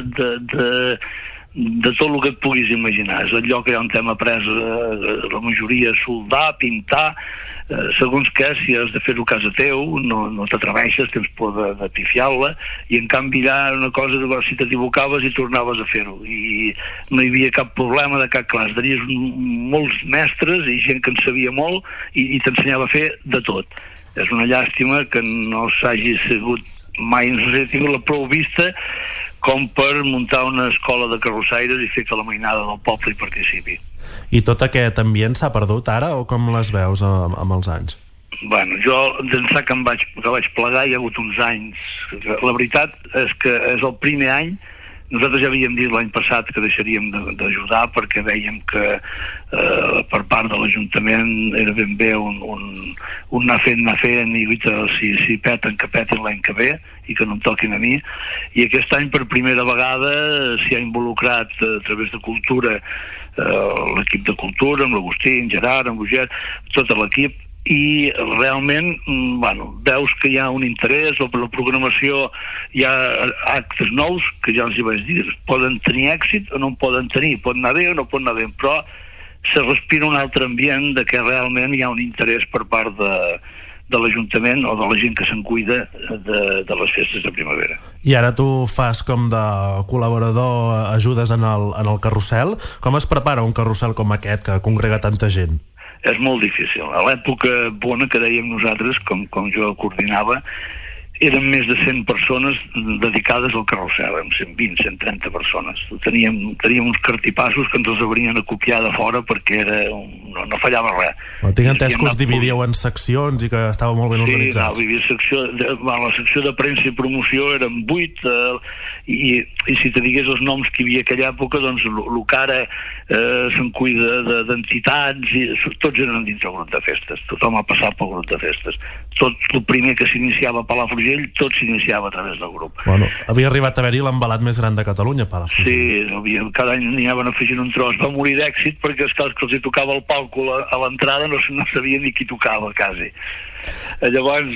de tot el que et puguis imaginar. És el lloc que hi ha un tema après la majoria soldar, pintar, segons què, si has de fer-ho a casa teu, no t'atreveixes, tens por de pifiar-la, i en canvi hi ha una cosa de si t'equivocaves i tornaves a fer-ho, i no hi havia cap problema de cap classe. Tenies molts mestres i gent que en sabia molt i t'ensenyava a fer de tot. És una llàstima que no s'hagi sigut mai, no s'hagi tingut la prou vista com per muntar una escola de carrossaires i fer que la mainada del poble hi participi. I tot aquest ambient s'ha perdut ara o com les veus amb els anys? Bueno, jo d'ençà que vaig plegar hi ha hagut uns anys. La veritat és que és el primer any. Nosaltres ja havíem dit l'any passat que deixaríem d'ajudar perquè veiem que per part de l'Ajuntament era ben bé un anar fent i si peten, que petin l'any que ve i que no em toquin a mi. I aquest any per primera vegada s'hi ha involucrat a través de cultura, l'equip de cultura, amb l'Agustí, en Gerard, en Roger, tot l'equip, i realment veus que hi ha un interès, o per la programació hi ha actes nous que ja els hi vaig dir, poden tenir èxit o no en poden tenir, pot anar bé o no pot anar bé, però se respira un altre ambient de que realment hi ha un interès per part de l'Ajuntament o de la gent que se'n cuida de les festes de primavera. I ara tu fas com de col·laborador, ajudes en el carrusel. Com es prepara un carrusel com aquest que congrega tanta gent? És molt difícil. A l'època bona que dèiem nosaltres, com jo coordinava, eren més de 100 persones dedicades al carrusel, érem 120, 130 persones. Teníem uns cartipassos que ens els haurien de copiar de fora perquè no fallava res. Tinc entès que us dividíeu en seccions i que estava molt ben organitzats. Sí, la secció de premsa i promoció eren 8 i si te digués els noms que hi havia aquella època, doncs el que ara se'n cuida d'entitats, tots eren dins del grup de festes, tothom ha passat pel grup de festes. Tot el primer que s'iniciava a Palafrugell, tot s'iniciava a través del grup. Bueno, havia arribat a haver-hi l'embalat més gran de Catalunya, Palafrugell. Sí, cada any n'hi anaven afegint un tros. Va morir d'èxit perquè els que els hi tocava el palco a l'entrada no sabien ni qui tocava, quasi. Llavors,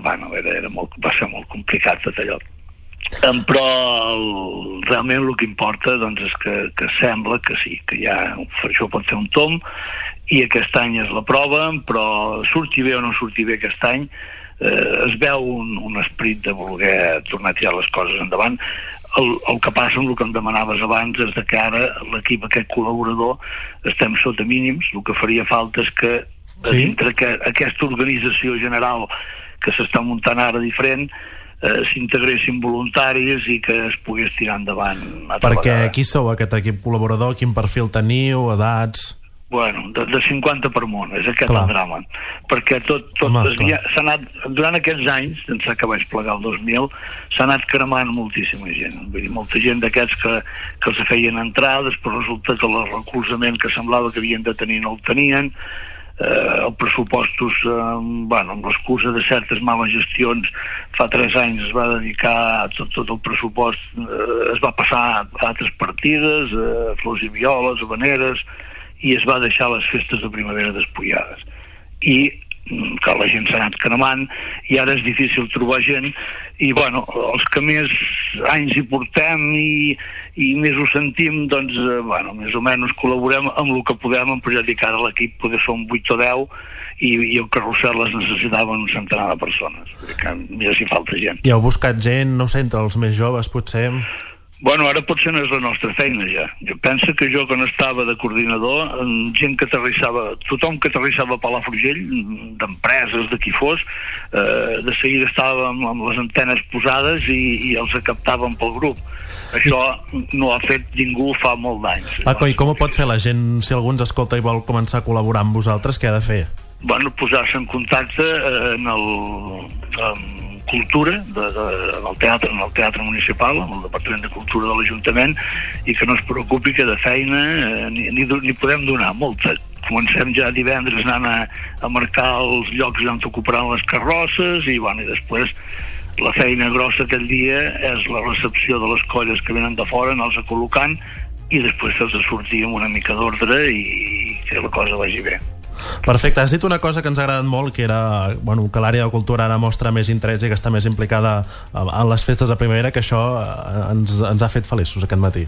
va ser molt complicat tot allò. Però realment el que importa és que sembla que sí, que això pot fer un tomb, i aquest any és la prova, però surti bé o no surti bé aquest any, es veu un esperit de voler tornar a tirar les coses endavant. El que passa amb el que em demanaves abans és que ara l'equip, aquest col·laborador, estem sota mínims. El que faria falta és que dintre aquesta organització general que s'està muntant ara diferent s'integressin voluntaris i que es pogués tirar endavant. Perquè qui sou aquest equip col·laborador? Quin perfil teniu? Edats? Bueno, de 50 per món, és aquest el drama. Perquè s'ha anat, durant aquests anys, sense que vaig plegar el 2000, s'ha anat cremant moltíssima gent. Vull dir, molta gent d'aquests que els feien entrar, després resulta que el recolzament que semblava que havien de tenir no el tenien, els pressupostos, amb l'excusa de certes males gestions, fa 3 anys es va dedicar tot el pressupost, es va passar a altres partides, a flors i violes, a habaneres, i es va deixar les festes de primavera despullades. I que la gent s'ha anat cremant i ara és difícil trobar gent i els que més anys hi portem i més ho sentim, doncs més o menys col·laborem amb el que podem, en projecte que ara l'equip poder som 8 o 10 i el carrusel les necessitava un centenar de persones, que mira si falta gent. I heu buscat gent, no sé, entre els més joves potser? Ara potser no és la nostra feina ja. Jo penso que jo quan estava de coordinador, gent que aterrissava, tothom que aterrissava a Palafrugell, d'empreses, de qui fos, de seguida estàvem amb les antenes posades i els captàvem pel grup. Això no ha fet ningú fa molt d'anys. Paco, i com ho pot fer la gent si algú ens escolta i vol començar a col·laborar amb vosaltres? Què ha de fer? Posar-se en contacte en Cultura, en el teatre municipal, amb el Departament de Cultura de l'Ajuntament, i que no es preocupi que de feina ni podem donar molta. Comencem ja divendres anant a marcar els llocs on ocuparan les carrosses i després la feina grossa aquell dia és la recepció de les colles que venen de fora, anar-los col·locant i després fer-los sortir amb una mica d'ordre i que la cosa vagi bé. Perfecte, has dit una cosa que ens ha agradat molt, que era que l'àrea de cultura ara mostra més interès i que està més implicada en les festes de primavera, que això ens ha fet feliços aquest matí.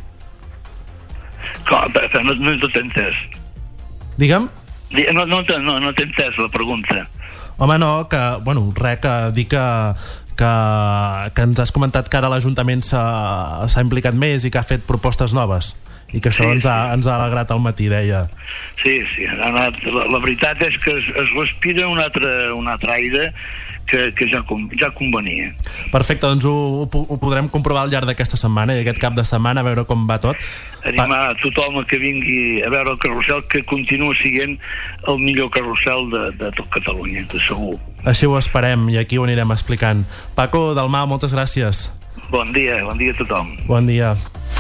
No t'he entès. Digue'm? No t'he entès la pregunta. Home, no, que dic que ens has comentat que ara l'Ajuntament s'ha implicat més i que ha fet propostes noves i que això ens ha alegrat al matí, deia. Sí, la veritat és que es respira un altre aire que ja convenia. Perfecte, doncs ho podrem comprovar al llarg d'aquesta setmana i aquest cap de setmana, a veure com va tot. Animar a tothom que vingui a veure el carrusel, que continua sent el millor carrusel de tot Catalunya, de segur. Així ho esperem i aquí ho anirem explicant. Paco Dalmau, moltes gràcies. Bon dia a tothom. Bon dia.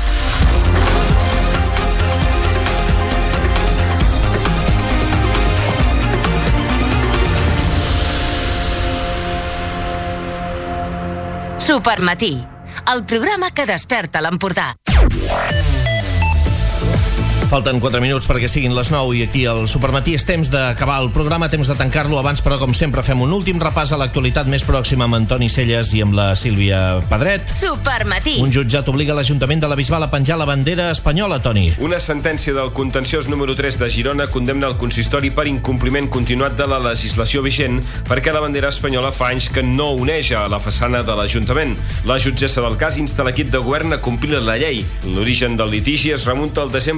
Supermatí, el programa que desperta l'Empordà. Falten 4 minuts perquè siguin les 9 i aquí al Supermatí és temps d'acabar el programa, temps de tancar-lo. Abans, però, com sempre, fem un últim repàs a l'actualitat més pròxima amb Antoni Celles i amb la Sílvia Pedret. Supermatí. Un jutjat obliga l'Ajuntament de la Bisbal a penjar la bandera espanyola, Toni. Una sentència del contenciós número 3 de Girona condemna el consistori per incompliment continuat de la legislació vigent perquè la bandera espanyola fa anys que no uneix a la façana de l'Ajuntament. La jutgessa del cas insta l'equip de govern a complir la llei. L'origen del litigi es remunta al desembre del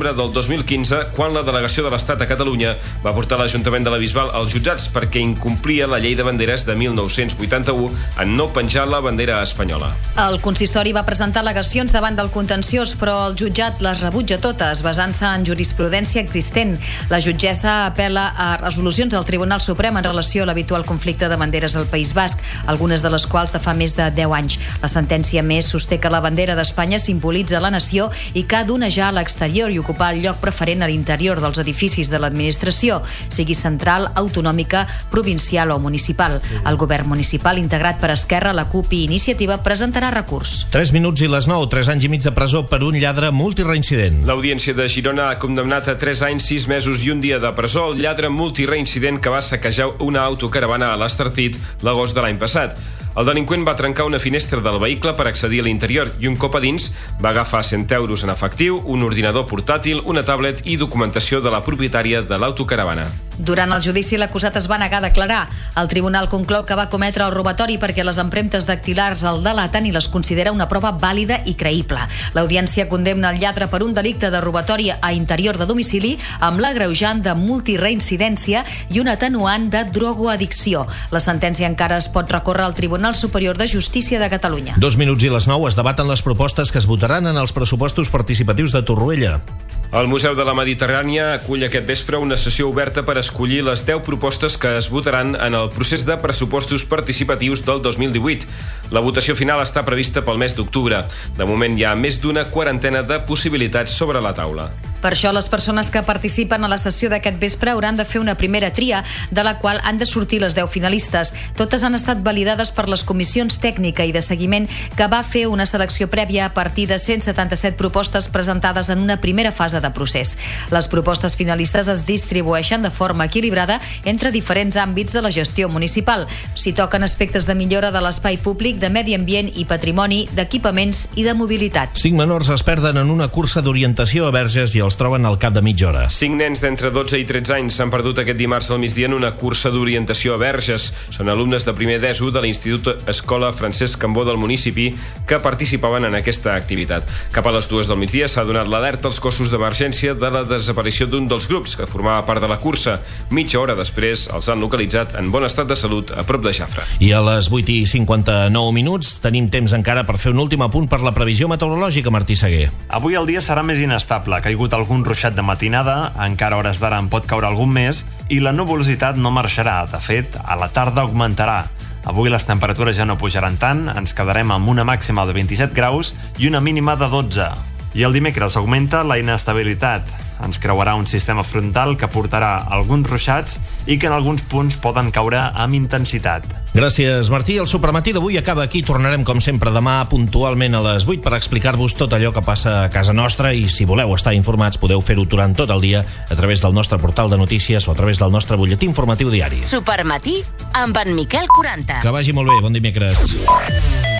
2015, quan la delegació de l'Estat a Catalunya va portar l'Ajuntament de la Bisbal als jutjats perquè incomplia la llei de banderes de 1981 en no penjar la bandera espanyola. El consistori va presentar al·legacions davant del contenciós, però el jutjat les rebutja totes, basant-se en jurisprudència existent. La jutgessa apel·la a resolucions del Tribunal Suprem en relació a l'habitual conflicte de banderes al País Basc, algunes de les quals de fa més de 10 anys. La sentència més sosté que la bandera d'Espanya simbolitza la nació i que ha d'onejar a l'exterior i ocupar el lloc preferent a l'interior dels edificis de l'administració, sigui central, autonòmica, provincial o municipal. El govern municipal, integrat per Esquerra, la CUP i Iniciativa, presentarà recurs. 3 minuts i les 9, 3 anys i mig de presó per un lladre multireincident. L'Audiència de Girona ha condemnat a 3 anys, 6 mesos i un dia de presó el lladre multireincident que va saquejar una autocaravana a l'Estartit l'agost de l'any passat. El delinqüent va trencar una finestra del vehicle per accedir a l'interior i un cop a dins va agafar 100 euros en efectiu, un ordinador portàtil, una tablet i documentació de la propietària de l'autocaravana. Durant el judici, l'acusat es va negar a declarar. El tribunal conclou que va cometre el robatori perquè les empremtes dactilars el delaten i les considera una prova vàlida i creïble. L'audiència condemna el lladre per un delicte de robatori a interior de domicili amb l'agreujant de multireincidència i un atenuant de drogoaddicció. La sentència encara es pot recórrer al Tribunal Superior de Justícia de Catalunya. 2 minuts i les 9 es debaten les propostes que es votaran en els pressupostos participatius de Torroella. El Museu de la Mediterrània acull aquest vespre una sessió oberta per escollir les 10 propostes que es votaran en el procés de pressupostos participatius del 2018. La votació final està prevista pel mes d'octubre. De moment hi ha més d'una quarantena de possibilitats sobre la taula. Per això, les persones que participen a la sessió d'aquest vespre hauran de fer una primera tria, de la qual han de sortir les 10 finalistes. Totes han estat validades per les comissions tècnica i de seguiment que va fer una selecció prèvia a partir de 177 propostes presentades en una primera fase de procés. Les propostes finalistes es distribueixen de forma equilibrada entre diferents àmbits de la gestió municipal. S'hi toquen aspectes de millora de l'espai públic, de medi ambient i patrimoni, d'equipaments i de mobilitat. 5 menors es perden en una cursa d'orientació a Verges i els troben al cap de mitja hora. 5 nens d'entre 12 i 13 anys s'han perdut aquest dimarts al migdia en una cursa d'orientació a Verges. Són alumnes de primer d'ESO de l'Institut Escola Francesc Cambó del municipi que participaven en aquesta activitat. Cap a les 2 del migdia s'ha donat l'alerta als cossos d'emergència de la desaparició d'un dels grups que formava part de la cursa. Mitja hora després els han localitzat en bon estat de salut a prop de Jafre. I a les 8 i 59 minuts tenim temps encara per fer un últim apunt per la previsió meteorològica, Martí Seguer. Avui el dia serà més inestable. Ha caigut algun ruixat de matinada, encara a hores d'ara en pot caure algun més, i la nuvolositat no marxarà. De fet, a la tarda augmentarà. Avui les temperatures ja no pujaran tant, ens quedarem amb una màxima de 27 graus i una mínima de 12. I el dimecres augmenta la inestabilitat. Ens creuarà un sistema frontal que portarà alguns ruixats i que en alguns punts poden caure amb intensitat. Gràcies, Martí. El Suprematí d'avui acaba aquí. Tornarem, com sempre, demà puntualment a les 8 per explicar-vos tot allò que passa a casa nostra i si voleu estar informats podeu fer-ho durant tot el dia a través del nostre portal de notícies o a través del nostre butlletí informatiu diari. Suprematí amb en Miquel 40. Que vagi molt bé. Bon dimecres.